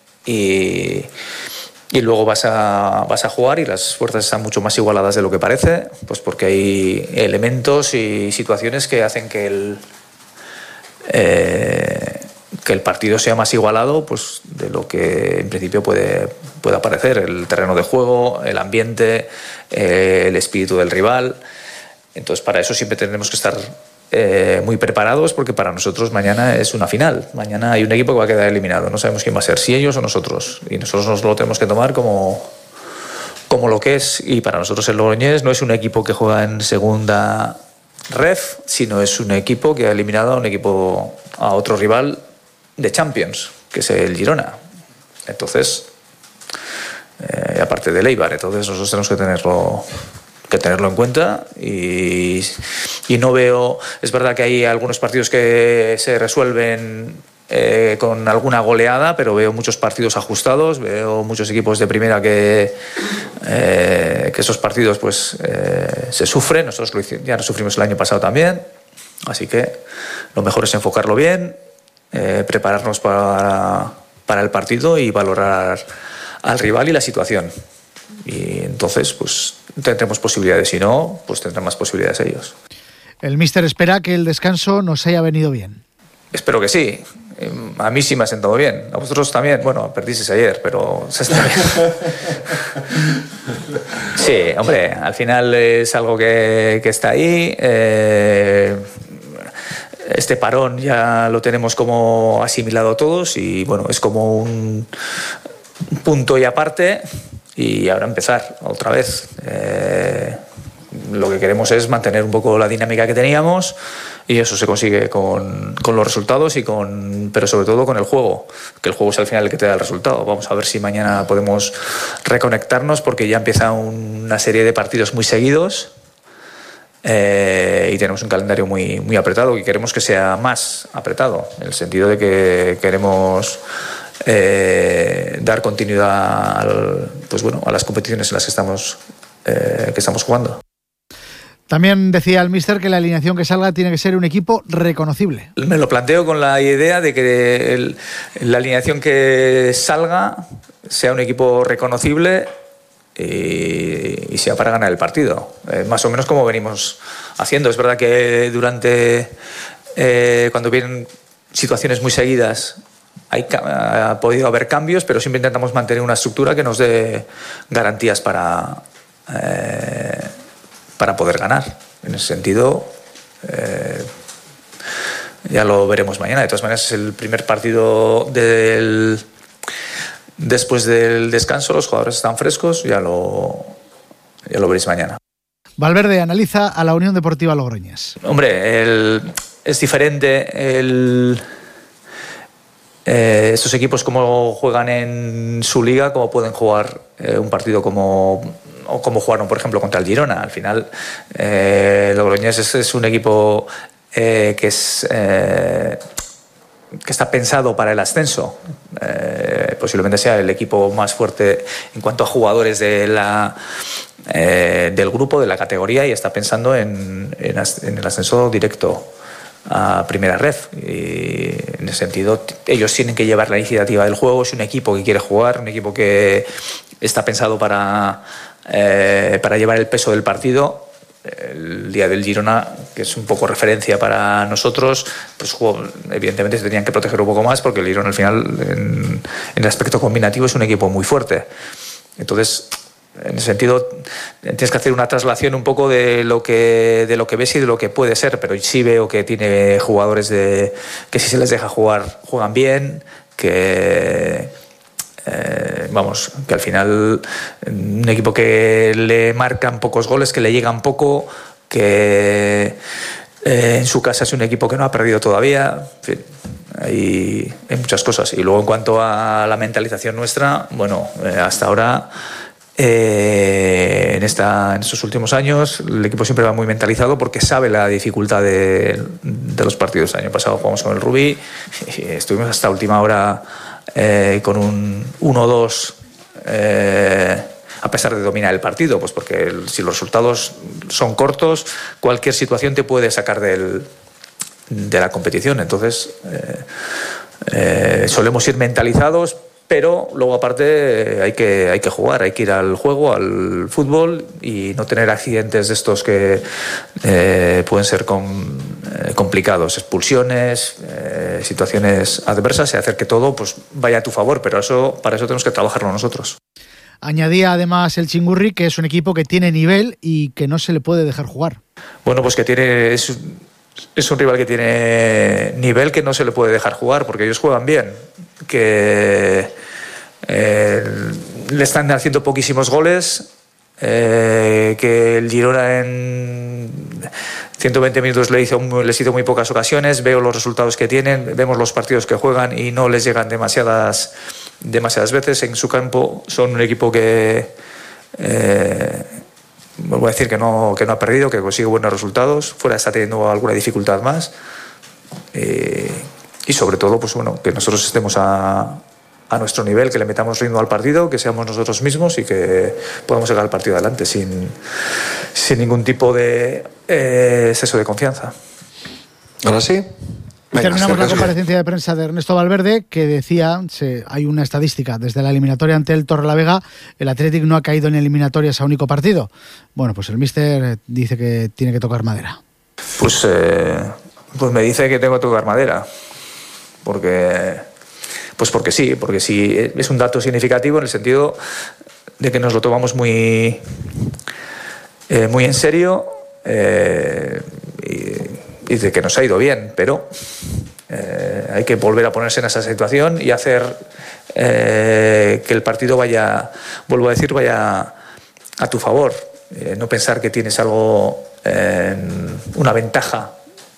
y luego vas a jugar y las fuerzas están mucho más igualadas de lo que parece, pues porque hay elementos y situaciones que hacen que el partido sea más igualado, pues de lo que en principio puede parecer. El terreno de juego, el ambiente, el espíritu del rival. Entonces, para eso siempre tenemos que estar muy preparados, porque para nosotros mañana es una final. Mañana hay un equipo que va a quedar eliminado. No sabemos quién va a ser, si ellos o nosotros. Y nosotros nos lo tenemos que tomar como lo que es. Y para nosotros el Logroñés no es un equipo que juega en segunda ref, sino es un equipo que ha eliminado a otro rival de Champions, que es el Girona. Entonces, aparte del Eibar, entonces nosotros tenemos que tenerlo en cuenta y no veo, es verdad que hay algunos partidos que se resuelven con alguna goleada, pero veo muchos partidos ajustados, veo muchos equipos de primera que esos partidos pues se sufren. Nosotros ya lo sufrimos el año pasado también, así que lo mejor es enfocarlo bien, prepararnos para el partido y valorar al rival y la situación, y entonces pues tendremos posibilidades, si no pues tendrán más posibilidades ellos. El míster espera que el descanso nos haya venido bien. Espero que sí. A mí sí me ha sentado bien. A vosotros también. Bueno, perdisteis ayer, pero se está bien. Sí, hombre, al final es algo que está ahí. Este parón ya lo tenemos como asimilado todos y bueno, es como un punto y aparte, y ahora empezar otra vez. Lo que queremos es mantener un poco la dinámica que teníamos, y eso se consigue con los resultados pero sobre todo con el juego, que el juego es al final el que te da el resultado. Vamos a ver si mañana podemos reconectarnos, porque ya empieza una serie de partidos muy seguidos y tenemos un calendario muy, muy apretado, y queremos que sea más apretado, en el sentido de que queremos dar continuidad a las competiciones en las que estamos jugando. También decía el míster que la alineación que salga tiene que ser un equipo reconocible. Me lo planteo con la idea de que la alineación que salga sea un equipo reconocible y sea para ganar el partido. Más o menos como venimos haciendo. Es verdad que cuando vienen situaciones muy seguidas ha podido haber cambios, pero siempre intentamos mantener una estructura que nos dé garantías para poder ganar. En ese sentido, ya lo veremos mañana. De todas maneras, es el primer partido después del descanso. Los jugadores están frescos, ya lo veréis mañana. Valverde analiza a la Unión Deportiva Logroñés. Hombre, es diferente estos equipos como juegan en su liga, como pueden jugar un partido como jugaron, por ejemplo, contra el Girona. Al final, Logroñés es un equipo que está pensado para el ascenso. Posiblemente sea el equipo más fuerte en cuanto a jugadores del grupo, de la categoría, y está pensando en el ascenso directo a primera red, y en ese sentido ellos tienen que llevar la iniciativa del juego. Es un equipo que quiere jugar, un equipo que está pensado para llevar el peso del partido. El día del Girona, que es un poco referencia para nosotros, pues evidentemente se tenían que proteger un poco más, porque el Girona al final en el aspecto combinativo es un equipo muy fuerte. Entonces, en ese sentido, tienes que hacer una traslación un poco de lo que ves y de lo que puede ser, pero sí veo que tiene jugadores que si se les deja jugar, juegan bien, que al final un equipo que le marcan pocos goles, que le llegan poco, que en su casa es un equipo que no ha perdido todavía. En fin, hay muchas cosas. Y luego, en cuanto a la mentalización nuestra, hasta ahora, en estos últimos años, el equipo siempre va muy mentalizado, porque sabe la dificultad de los partidos. El año pasado jugamos con el Rubí y estuvimos hasta última hora con un 1-2, a pesar de dominar el partido, pues porque si los resultados son cortos, cualquier situación te puede sacar de la competición. Entonces, solemos ir mentalizados, pero luego aparte hay que jugar, hay que ir al juego, al fútbol, y no tener accidentes de estos que pueden ser complicados, expulsiones, situaciones adversas, y hacer que todo pues vaya a tu favor, pero para eso tenemos que trabajarlo nosotros. Añadía además el Chingurri que es un equipo que tiene nivel y que no se le puede dejar jugar. Bueno, pues que es un rival que tiene nivel, que no se le puede dejar jugar, porque ellos juegan bien, que le están haciendo poquísimos goles, que el Girona en 120 minutos les hizo muy pocas ocasiones. Veo los resultados que tienen, vemos los partidos que juegan y no les llegan demasiadas veces en su campo. Son un equipo que vuelvo a decir que no ha perdido, que consigue buenos resultados. Fuera está teniendo alguna dificultad más, y sobre todo pues bueno, que nosotros estemos a nuestro nivel, que le metamos ritmo al partido, que seamos nosotros mismos y que podamos sacar el partido adelante sin ningún tipo de exceso de confianza. Ahora sí. Terminamos la comparecencia de prensa de Ernesto Valverde, que decía, hay una estadística, desde la eliminatoria ante el Torrelavega, el Athletic no ha caído en eliminatorias a único partido. Bueno, pues el míster dice que tiene que tocar madera. Pues me dice que tengo que tocar madera, porque sí, es un dato significativo en el sentido de que nos lo tomamos muy en serio, y de que nos ha ido bien, pero hay que volver a ponerse en esa situación y hacer que el partido vaya a tu favor. No pensar que tienes algo, una ventaja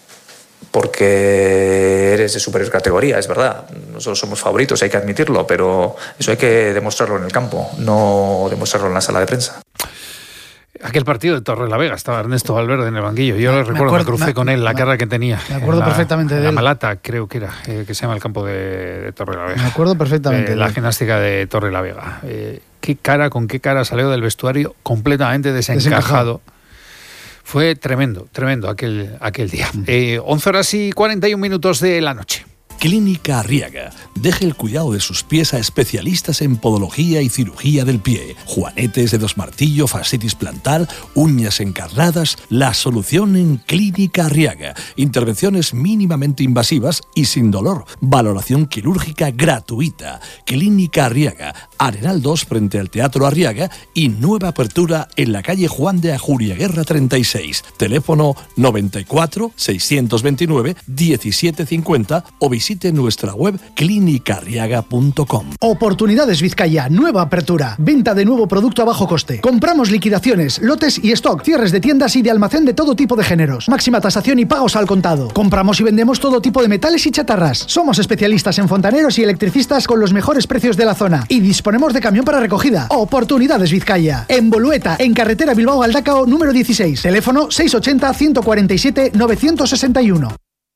porque eres de superior categoría, es verdad. Nosotros somos favoritos, hay que admitirlo, pero eso hay que demostrarlo en el campo, no demostrarlo en la sala de prensa. Aquel partido de Torrelavega estaba Ernesto Valverde en el banquillo. Yo lo recuerdo, me crucé con él, la cara que tenía. Me acuerdo perfectamente de él. La Malata, creo que era, que se llama el campo de Torrelavega. Me acuerdo perfectamente. La gimnástica de Torrelavega. Con qué cara salió del vestuario, completamente desencajado. Fue tremendo aquel día. 11:41 de la noche. Clínica Arriaga. Deje el cuidado de sus pies a especialistas en podología y cirugía del pie. Juanetes, dedos martillo, fascitis plantar, uñas encarnadas. La solución en Clínica Arriaga. Intervenciones mínimamente invasivas y sin dolor. Valoración quirúrgica gratuita. Clínica Arriaga. Arenal 2 frente al Teatro Arriaga y nueva apertura en la calle Juan de Ajuriaguerra 36. Teléfono 94 629 1750 o visite nuestra web clinicarriaga.com. Oportunidades Vizcaya, nueva apertura. Venta de nuevo producto a bajo coste. Compramos liquidaciones, lotes y stock, cierres de tiendas y de almacén de todo tipo de géneros. Máxima tasación y pagos al contado. Compramos y vendemos todo tipo de metales y chatarras. Somos especialistas en fontaneros y electricistas con los mejores precios de la zona. Y disponemos de camión para recogida. Oportunidades Vizcaya. En Bolueta, en carretera Bilbao-Galdakao, número 16. Teléfono 680 147 961.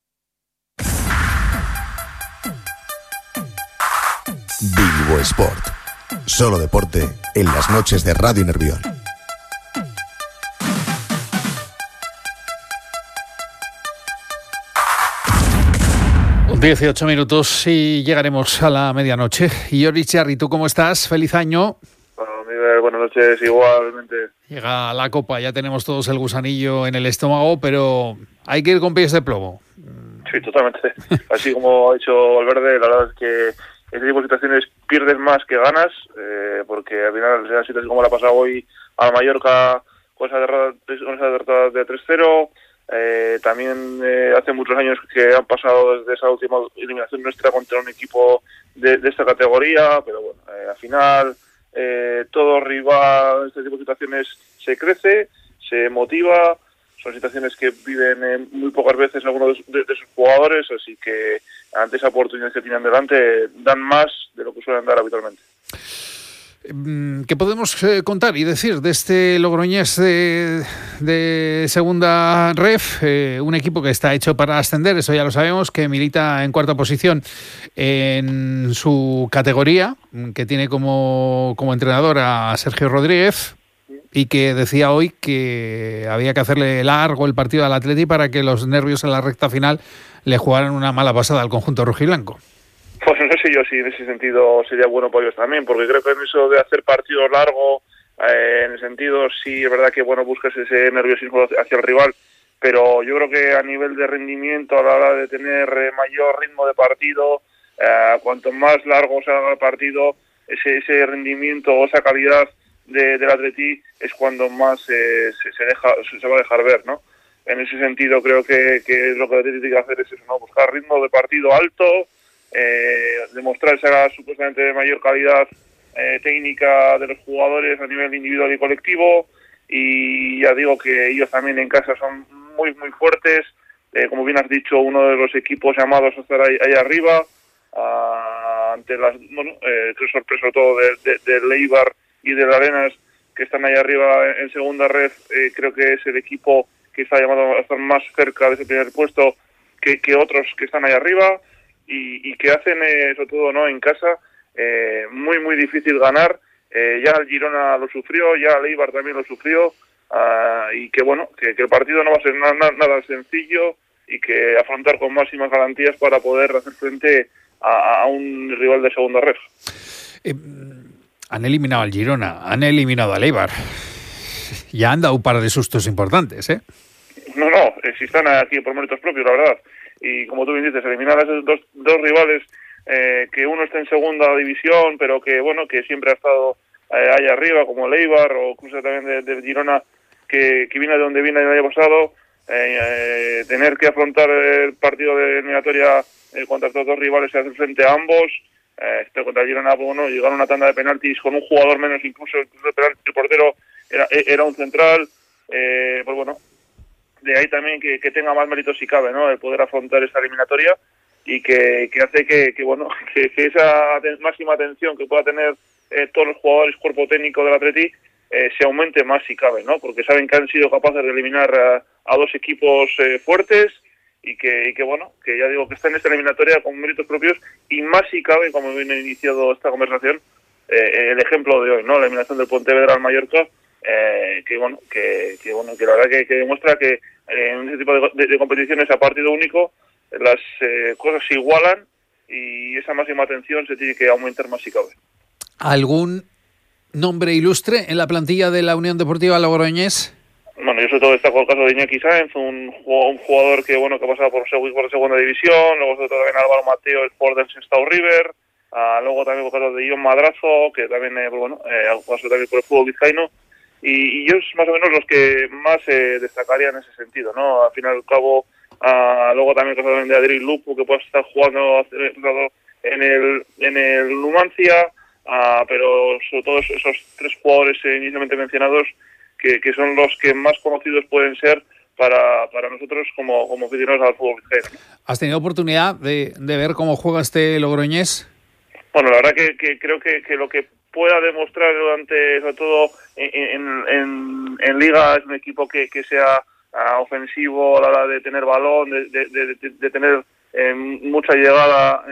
Bilbo Sport. Solo deporte en las noches de Radio Nervión. Un 18 minutos y llegaremos a la medianoche. Y Jordi Charri, ¿tú cómo estás? ¡Feliz año! Bueno, Miguel, buenas noches, igualmente. Llega la Copa, ya tenemos todos el gusanillo en el estómago, pero hay que ir con pies de plomo. Sí, totalmente. Así como ha dicho Valverde, la verdad es que este tipo de situaciones pierdes más que ganas, porque al final la situación como la ha pasado hoy a Mallorca con esa derrota de 3-0, también hace muchos años que han pasado desde esa última eliminación nuestra contra un equipo de esta categoría, pero bueno, al final todo rival en este tipo de situaciones se crece, se motiva. Son situaciones que viven muy pocas veces algunos de sus jugadores, así que ante esa oportunidad que tienen delante dan más de lo que suelen dar habitualmente. ¿Qué podemos contar y decir de este Logroñés de segunda ref? Un equipo que está hecho para ascender, eso ya lo sabemos, que milita en cuarta posición en su categoría, que tiene como entrenador a Sergio Rodríguez, y que decía hoy que había que hacerle largo el partido al Atleti para que los nervios en la recta final le jugaran una mala pasada al conjunto rojiblanco. Pues no sé yo si en ese sentido sería bueno para ellos también, porque creo que en eso de hacer partidos largos, en el sentido sí es verdad que bueno buscas ese nerviosismo hacia el rival, pero yo creo que a nivel de rendimiento a la hora de tener mayor ritmo de partido, cuanto más largo sea el partido, ese rendimiento o esa calidad del Atleti es cuando más se va a dejar ver, ¿no? En ese sentido creo que lo que el Atleti tiene que hacer es eso, ¿no? Buscar ritmo de partido alto, demostrar esa supuestamente mayor calidad técnica de los jugadores a nivel individual y colectivo, y ya digo que ellos también en casa son muy muy fuertes, como bien has dicho, uno de los equipos llamados a estar ahí arriba, ante las tres sorpresas sobre todo del Eibar y del Arenas, que están ahí arriba en segunda red. Creo que es el equipo que está llamado a estar más cerca de ese primer puesto que otros que están ahí arriba, y que hacen sobre todo no en casa muy muy difícil ganar. Ya el Girona lo sufrió, ya el Eibar también lo sufrió, y que bueno, que el partido no va a ser nada sencillo, y que afrontar con máximas garantías para poder hacer frente a un rival de segunda red. Han eliminado al Girona, han eliminado al Eibar. Ya han dado un par de sustos importantes, ¿eh? No, si están aquí por méritos propios, la verdad. Y como tú bien dices, eliminar a esos dos rivales, que uno está en segunda división, pero que bueno, que siempre ha estado ahí arriba, como el Eibar, o incluso también del Girona, que viene de donde viene el año pasado. Tener que afrontar el partido de eliminatoria contra estos dos rivales y hacer frente a ambos. Contra el Girona, bueno, llegaron a una tanda de penaltis con un jugador menos, incluso el portero era un central. Pues bueno, de ahí también que tenga más méritos si cabe, ¿no? El poder afrontar esta eliminatoria, y que hace que esa máxima atención que pueda tener todos los jugadores, cuerpo técnico del Atleti, se aumente más si cabe, ¿no? Porque saben que han sido capaces de eliminar a dos equipos fuertes, y que bueno, que ya digo que está en esta eliminatoria con méritos propios, y más si cabe, como bien he iniciado esta conversación, el ejemplo de hoy, ¿no? La eliminación del Pontevedra al Mallorca, que la verdad que demuestra que en ese tipo de competiciones a partido único las cosas se igualan, y esa máxima atención se tiene que aumentar más si cabe. ¿Algún nombre ilustre en la plantilla de la Unión Deportiva Logroñés? Bueno, yo sobre todo destaco el caso de Iñaki Sáenz, un jugador que ha pasado por la segunda división, luego sobre todo también Álvaro Mateo, el jugador del Sestao River, luego también el caso de Ion Madrazo, que también ha pasado también por el fútbol vizcaíno, y ellos más o menos los que más destacarían en ese sentido, ¿no? Al fin y al cabo, luego también el caso de Adrián Lupo, que puede estar jugando en el Numancia, pero sobre todo esos tres jugadores inicialmente mencionados, que son los que más conocidos pueden ser para nosotros como aficionados al fútbol vizcaíno. ¿Has tenido oportunidad de ver cómo juega este logroñés? Bueno, la verdad que creo que lo que pueda demostrar durante, sobre todo en Liga, es un equipo que sea ofensivo a la hora de tener balón, de tener mucha llegada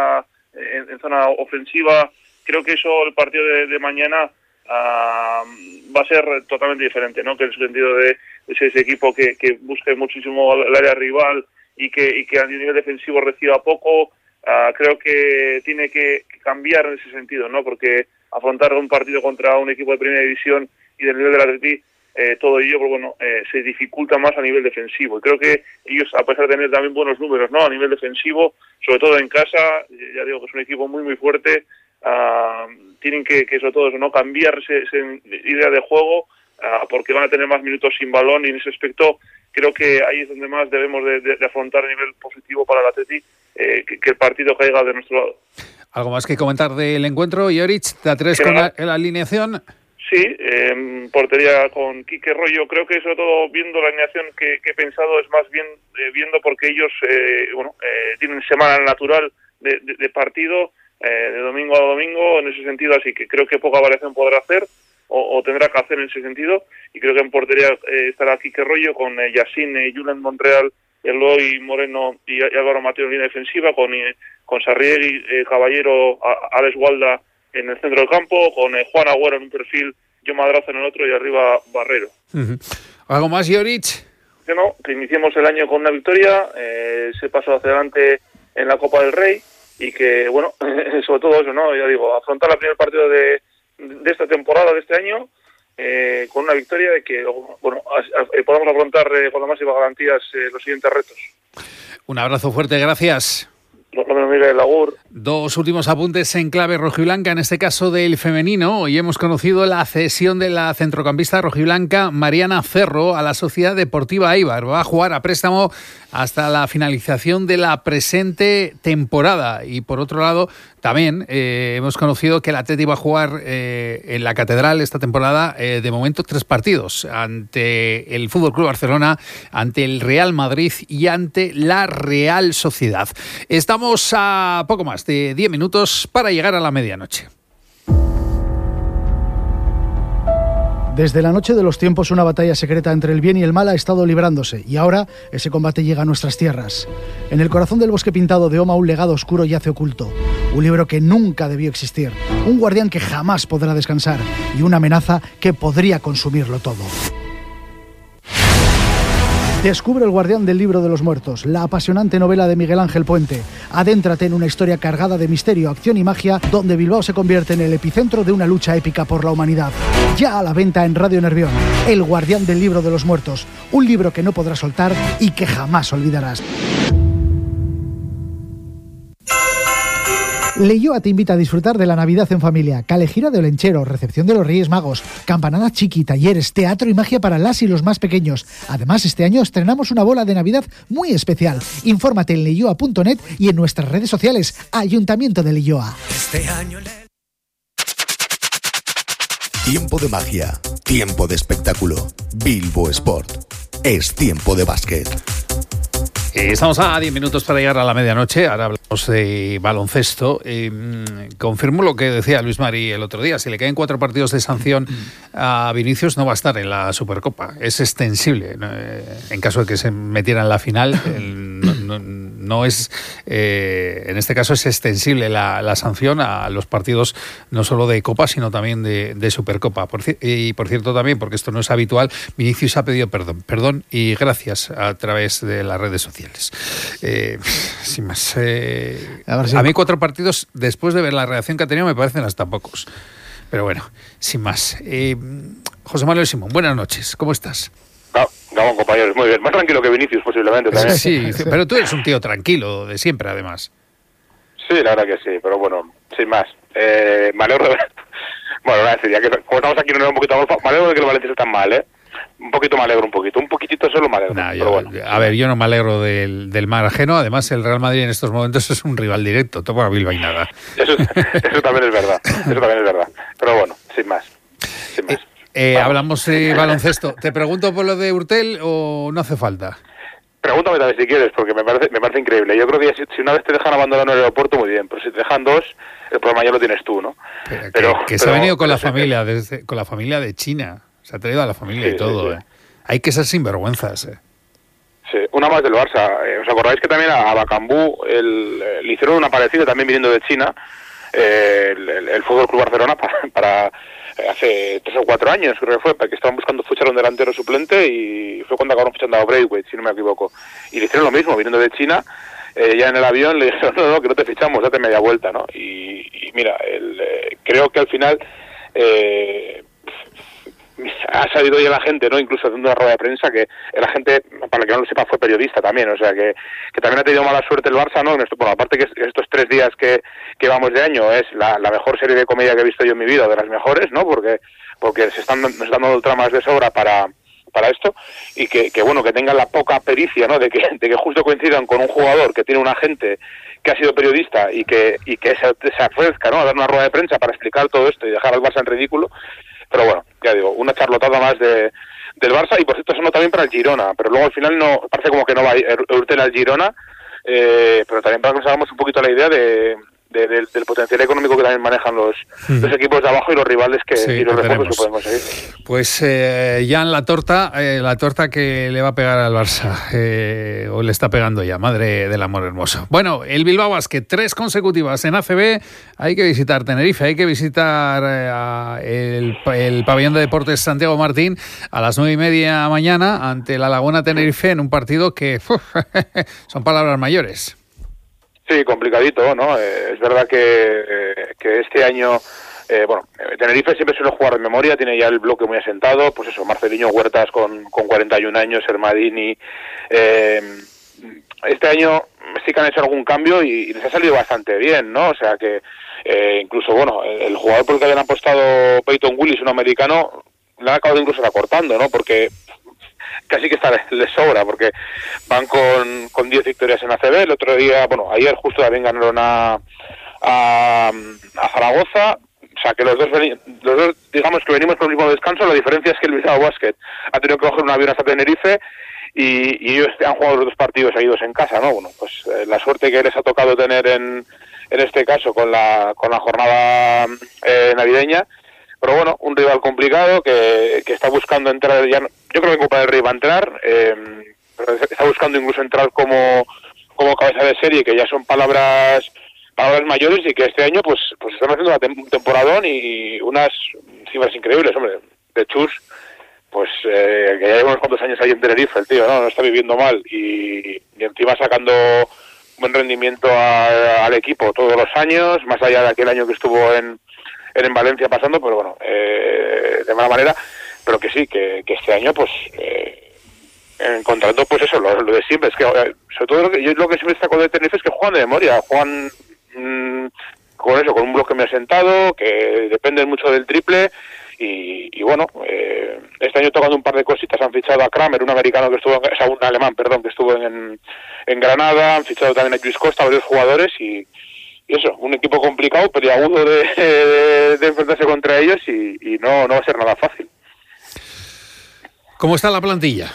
en zona ofensiva. Creo que eso, el partido de mañana, va a ser totalmente diferente, ¿no? Que en el sentido de ese equipo que busque muchísimo el área rival, y que a nivel defensivo reciba poco. Creo que tiene que cambiar en ese sentido, ¿no? Porque afrontar un partido contra un equipo de primera división y del nivel del Atleti, todo ello, pues bueno, se dificulta más a nivel defensivo. Y creo que ellos, a pesar de tener también buenos números, ¿no? A nivel defensivo, sobre todo en casa, ya digo que es un equipo muy muy fuerte. Tienen que sobre todo eso, no cambiar esa idea de juego, porque van a tener más minutos sin balón, y en ese aspecto creo que ahí es donde más debemos de afrontar a nivel positivo para el Atleti, que el partido caiga de nuestro lado. ¿Algo más que comentar del encuentro, Iorich? ¿Te atreves con la alineación? Sí, portería con Quique Royo. Creo que sobre todo viendo la alineación que he pensado, es más bien viendo porque ellos tienen semana natural de partido, de domingo a domingo, en ese sentido, así que creo que poca variación podrá hacer o tendrá que hacer en ese sentido, y creo que en portería estará Quique Royo con Yacine, Julen Monreal, Eloy Moreno y Álvaro Mateo en línea defensiva, con Sarriegi, Caballero, Alex Walda en el centro del campo, con Juan Agüero en un perfil, Yo Madrazo en el otro, y arriba Barrero. ¿Algo más, Iorich? Que iniciemos el año con una victoria, se pasó hacia adelante en la Copa del Rey, y que, bueno, sobre todo eso, ¿no? Ya digo, afrontar el primer partido de esta temporada, de este año, con una victoria, de que, bueno, podamos afrontar con las máximas garantías los siguientes retos. Un abrazo fuerte, gracias. Dos últimos apuntes en clave rojiblanca, en este caso del femenino. Hoy hemos conocido la cesión de la centrocampista rojiblanca Mariana Ferro a la Sociedad Deportiva Eibar. Va a jugar a préstamo hasta la finalización de la presente temporada. Y por otro lado, También hemos conocido que el Atleti va a jugar en la Catedral esta temporada, de momento 3 partidos, ante el FC Barcelona, ante el Real Madrid y ante la Real Sociedad. Estamos a poco más de 10 minutos para llegar a la medianoche. Desde la noche de los tiempos, una batalla secreta entre el bien y el mal ha estado librándose, y ahora ese combate llega a nuestras tierras. En el corazón del bosque pintado de Oma, un legado oscuro yace oculto, un libro que nunca debió existir, un guardián que jamás podrá descansar y una amenaza que podría consumirlo todo. Descubre El guardián del libro de los muertos, la apasionante novela de Miguel Ángel Puente. Adéntrate en una historia cargada de misterio, acción y magia, donde Bilbao se convierte en el epicentro de una lucha épica por la humanidad. Ya a la venta en Radio Nervión, El guardián del libro de los muertos, un libro que no podrás soltar y que jamás olvidarás. Leioa te invita a disfrutar de la Navidad en familia. Calejira de Olenchero, recepción de los Reyes Magos, campanada chiqui, talleres, teatro y magia para las y los más pequeños. Además, este año estrenamos una bola de Navidad muy especial. Infórmate en leioa.net y en nuestras redes sociales. Ayuntamiento de Leioa. Tiempo de magia, tiempo de espectáculo. Bilbo Sport. Es tiempo de básquet. Estamos a 10 minutos para llegar a la medianoche. Ahora hablamos de baloncesto. Confirmo lo que decía Luis Mari el otro día. Si le caen 4 partidos de sanción a Vinicius, no va a estar en la Supercopa. Es extensible. En caso de que se metiera en la final, no es. En este caso es extensible la sanción a los partidos no solo de Copa, sino también de Supercopa. Y por cierto también, porque esto no es habitual, Vinicius ha pedido perdón y gracias a través de las redes sociales. Sin más, a mí 4 partidos, después de ver la reacción que ha tenido, me parecen hasta pocos. Pero bueno, sin más. José Manuel Simón, buenas noches, ¿cómo estás? Gabón, compañeros, muy bien. Más tranquilo que Vinicius, posiblemente. También. Sí, pero tú eres un tío tranquilo, de siempre, además. Sí, la verdad que sí, pero bueno, sin más. Me alegro de... Bueno, nada, ya que como estamos aquí un poquito más, me alegro de que el Valencia esté tan mal, ¿eh? Un poquito me alegro, un poquitito solo me alegro. Pero bueno. A ver, yo no me alegro del mal ajeno. Además, el Real Madrid en estos momentos es un rival directo. Topa a Bilbao y nada. Eso también es verdad. Pero bueno, sin más. Hablamos de baloncesto. ¿Te pregunto por lo de Hurtel o no hace falta? Pregúntame también si quieres, porque me parece increíble. Yo creo que si una vez te dejan abandonar el aeropuerto, muy bien. Pero si te dejan 2, el problema ya lo tienes tú, ¿no? Pero se ha venido con la familia, con la familia de China. Se ha traído a la familia y todo. Sí. Hay que ser sinvergüenzas. Sí, una más del Barça. ¿Os acordáis que también a Bacambú le hicieron una parecida también viniendo de China, el Fútbol Club Barcelona, para hace 3 o 4 años, creo que fue, porque estaban buscando fichar un delantero suplente y fue cuando acabaron fichando a Braithwaite, si no me equivoco. Y le hicieron lo mismo, viniendo de China, ya en el avión le dijeron, no, que no te fichamos, date media vuelta, ¿no? Y mira, creo que al final... ha salido ya la gente, ¿no? Incluso haciendo una rueda de prensa, que la gente, para el que no lo sepa, fue periodista también, o sea que también ha tenido mala suerte el Barça, ¿no? Bueno, aparte que estos 3 días que vamos de año es la mejor serie de comedia que he visto yo en mi vida, de las mejores, ¿no? Porque nos están dando tramas de sobra para esto, y que bueno, que tengan la poca pericia, ¿no? De que justo coincidan con un jugador que tiene un agente que ha sido periodista y que se ofrezca, ¿no? A dar una rueda de prensa para explicar todo esto y dejar al Barça en ridículo. Pero bueno, ya digo, una charlotada más del Barça, y por cierto sonó también para el Girona, pero luego al final no parece como que no va Hurtel al Girona, pero también para que nos hagamos un poquito la idea del potencial económico que también manejan los equipos de abajo y los rivales y los refuerzos que pueden conseguir. Pues ya en la torta que le va a pegar al Barça, o le está pegando ya, madre del amor hermoso. Bueno, el Bilbao Basket, 3 consecutivas en ACB. Hay que visitar Tenerife, hay que visitar el pabellón de deportes Santiago Martín a las 9:30 mañana ante la Laguna Tenerife, en un partido que son palabras mayores. Sí, complicadito, ¿no? Es verdad que este año, Tenerife siempre suele jugar de memoria, tiene ya el bloque muy asentado, pues eso, Marceliño Huertas con 41 años, Hermadini. Este año sí que han hecho algún cambio y les ha salido bastante bien, ¿no? O sea que incluso, bueno, el jugador por el que habían apostado, Peyton Willis, un americano, le han acabado incluso recortando, ¿no? Porque casi que les sobra, porque van con 10 victorias en ACB. El otro día, ayer justo también ganaron a a Zaragoza. O sea, que los dos digamos que venimos con el mismo descanso. La diferencia es que el Bilbao Basket ha tenido que coger un avión hasta Tenerife y ellos han jugado los 2 partidos ahí 2 en casa, ¿no? Bueno, pues la suerte que les ha tocado tener en este caso con la jornada navideña. Pero bueno, un rival complicado que está buscando entrar, yo creo que en Copa del Rey va a entrar, pero está buscando incluso entrar como cabeza de serie, que ya son palabras mayores, y que este año pues están haciendo un temporadón y unas cifras increíbles, hombre, de Chus, pues que ya lleva unos cuantos años ahí en Tenerife, el tío, no está viviendo mal, y encima sacando buen rendimiento al equipo todos los años, más allá de aquel año que estuvo en Valencia pasando, pero bueno, de mala manera, pero que sí, que este año pues encontrando pues eso, lo de siempre, es que sobre todo lo que siempre destaco de Tenerife es que juegan de memoria, juegan con eso, con un bloque muy asentado, que dependen mucho del triple, y bueno, este año tocando un par de cositas, han fichado a Kramer, un americano que estuvo, un alemán, perdón, que estuvo en Granada, han fichado también a Luis Costa, varios jugadores, y eso, un equipo complicado, peliagudo de enfrentarse contra ellos, y no va a ser nada fácil. ¿Cómo está la plantilla?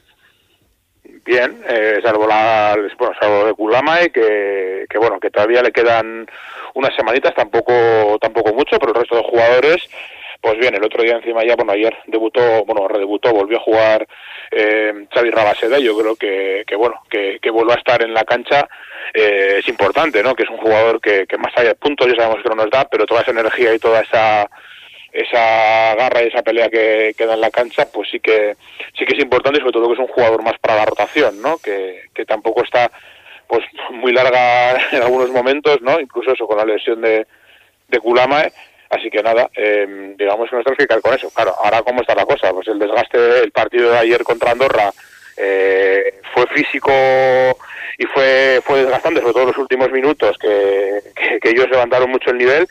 Bien, salvo de Kulamae, que bueno, que todavía le quedan unas semanitas, tampoco mucho, pero el resto de jugadores, pues bien, el otro día encima ya, bueno, ayer redebutó, volvió a jugar Xavi Rabaseda, y yo creo que vuelva a estar en la cancha es importante, ¿no? Que es un jugador que más allá de puntos ya sabemos que no nos da, pero toda esa energía y toda esa garra y esa pelea que da en la cancha, pues sí que es importante, y sobre todo que es un jugador más para la rotación, ¿no? Que tampoco está pues muy larga en algunos momentos, ¿no? Incluso eso con la lesión de Kulamae. Así que nada, digamos que nos tenemos que quedar con eso. Claro, ahora cómo está la cosa, pues el desgaste del partido de ayer contra Andorra fue físico y fue desgastante, sobre todo los últimos minutos, que ellos levantaron mucho el nivel.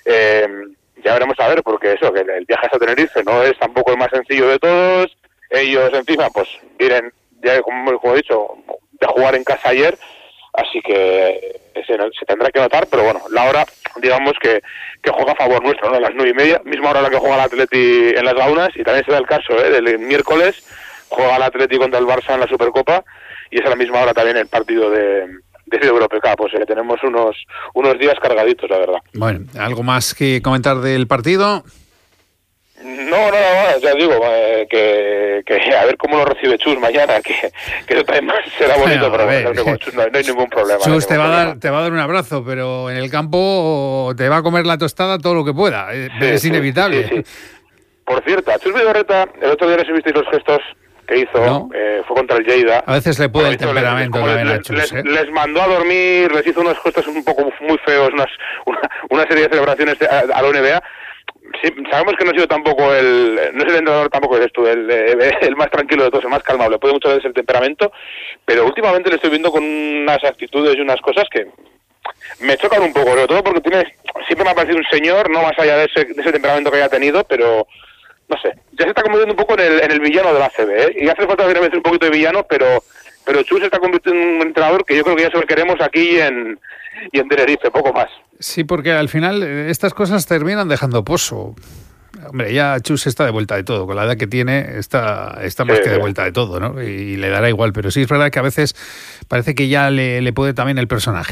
Ya veremos a ver, porque eso, que el viaje hasta Tenerife no es tampoco el más sencillo de todos. Ellos encima pues vienen, ya como he dicho, de jugar en casa ayer, así que se tendrá que notar, pero bueno, la hora, digamos que juega a favor nuestro, ¿no? A las 9:30, misma hora a la que juega el Atleti en las Gaunas, y también se da el caso, del miércoles, juega el Atleti contra el Barça en la Supercopa, y es a la misma hora también el partido de Europeca, pues tenemos unos días cargaditos, la verdad. Bueno, ¿algo más que comentar del partido? No, ya digo, que a ver cómo lo recibe Chus mañana, que eso también será bonito, pero con Chus no hay ningún problema. Chus te va a dar un abrazo, pero en el campo te va a comer la tostada todo lo que pueda, es inevitable. Sí. Por cierto, a Chus Vidorreta, el otro día les visteis los gestos que hizo, ¿no? Fue contra el Lleida. A veces le puede el temperamento también a Chus. Les mandó a dormir, les hizo unos gestos un poco muy feos, una serie de celebraciones a la NBA. Sí, sabemos que no ha sido tampoco no es el entrenador, tampoco es esto, el más tranquilo de todos, el más calmado, le puede muchas veces el temperamento, pero últimamente le estoy viendo con unas actitudes y unas cosas que me chocan un poco, sobre todo porque siempre me ha parecido un señor, no más allá de ese temperamento que haya tenido, pero no sé, ya se está convirtiendo un poco en el villano de la ACB, y hace falta a veces un poquito de villano, pero Chus se está convirtiendo en un entrenador que yo creo que ya solo queremos aquí y en Tenerife, poco más. Sí, porque al final estas cosas terminan dejando pozo. Hombre, ya Chus está de vuelta de todo. Con la edad que tiene, está más que de vuelta de todo, ¿no? Y le dará igual. Pero sí es verdad que a veces parece que ya le puede también el personaje.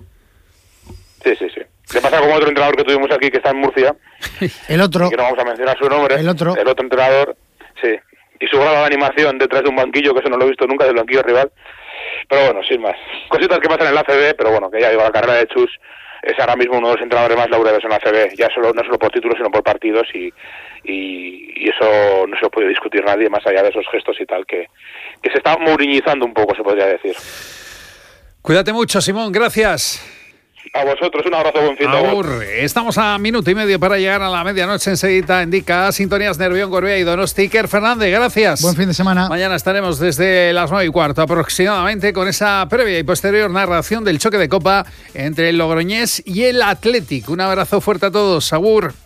Sí. Le pasa como otro entrenador que tuvimos aquí, que está en Murcia. El otro. Que no vamos a mencionar su nombre. El otro entrenador, sí. Y su grado de animación detrás de un banquillo, que eso no lo he visto nunca, del banquillo rival. Pero bueno, sin más. Cositas que pasan en la ACB, pero bueno, que ya digo, la carrera de Chus es ahora mismo uno de los entrenadores más laureados en la ACB, ya no solo por títulos, sino por partidos, y eso no se lo puede discutir nadie, más allá de esos gestos y tal, que se está mouriñizando un poco, se podría decir. Cuídate mucho, Simón, gracias. A vosotros, un abrazo, buen fin de semana. Estamos a minuto y medio para llegar a la medianoche. Enseguida indica Sintonías Nervión, Gorbea y Donosti. Iker Fernández, gracias. Buen fin de semana. Mañana estaremos desde las 9:15 aproximadamente con esa previa y posterior narración del choque de Copa entre el Logroñés y el Athletic. Un abrazo fuerte a todos. Agur.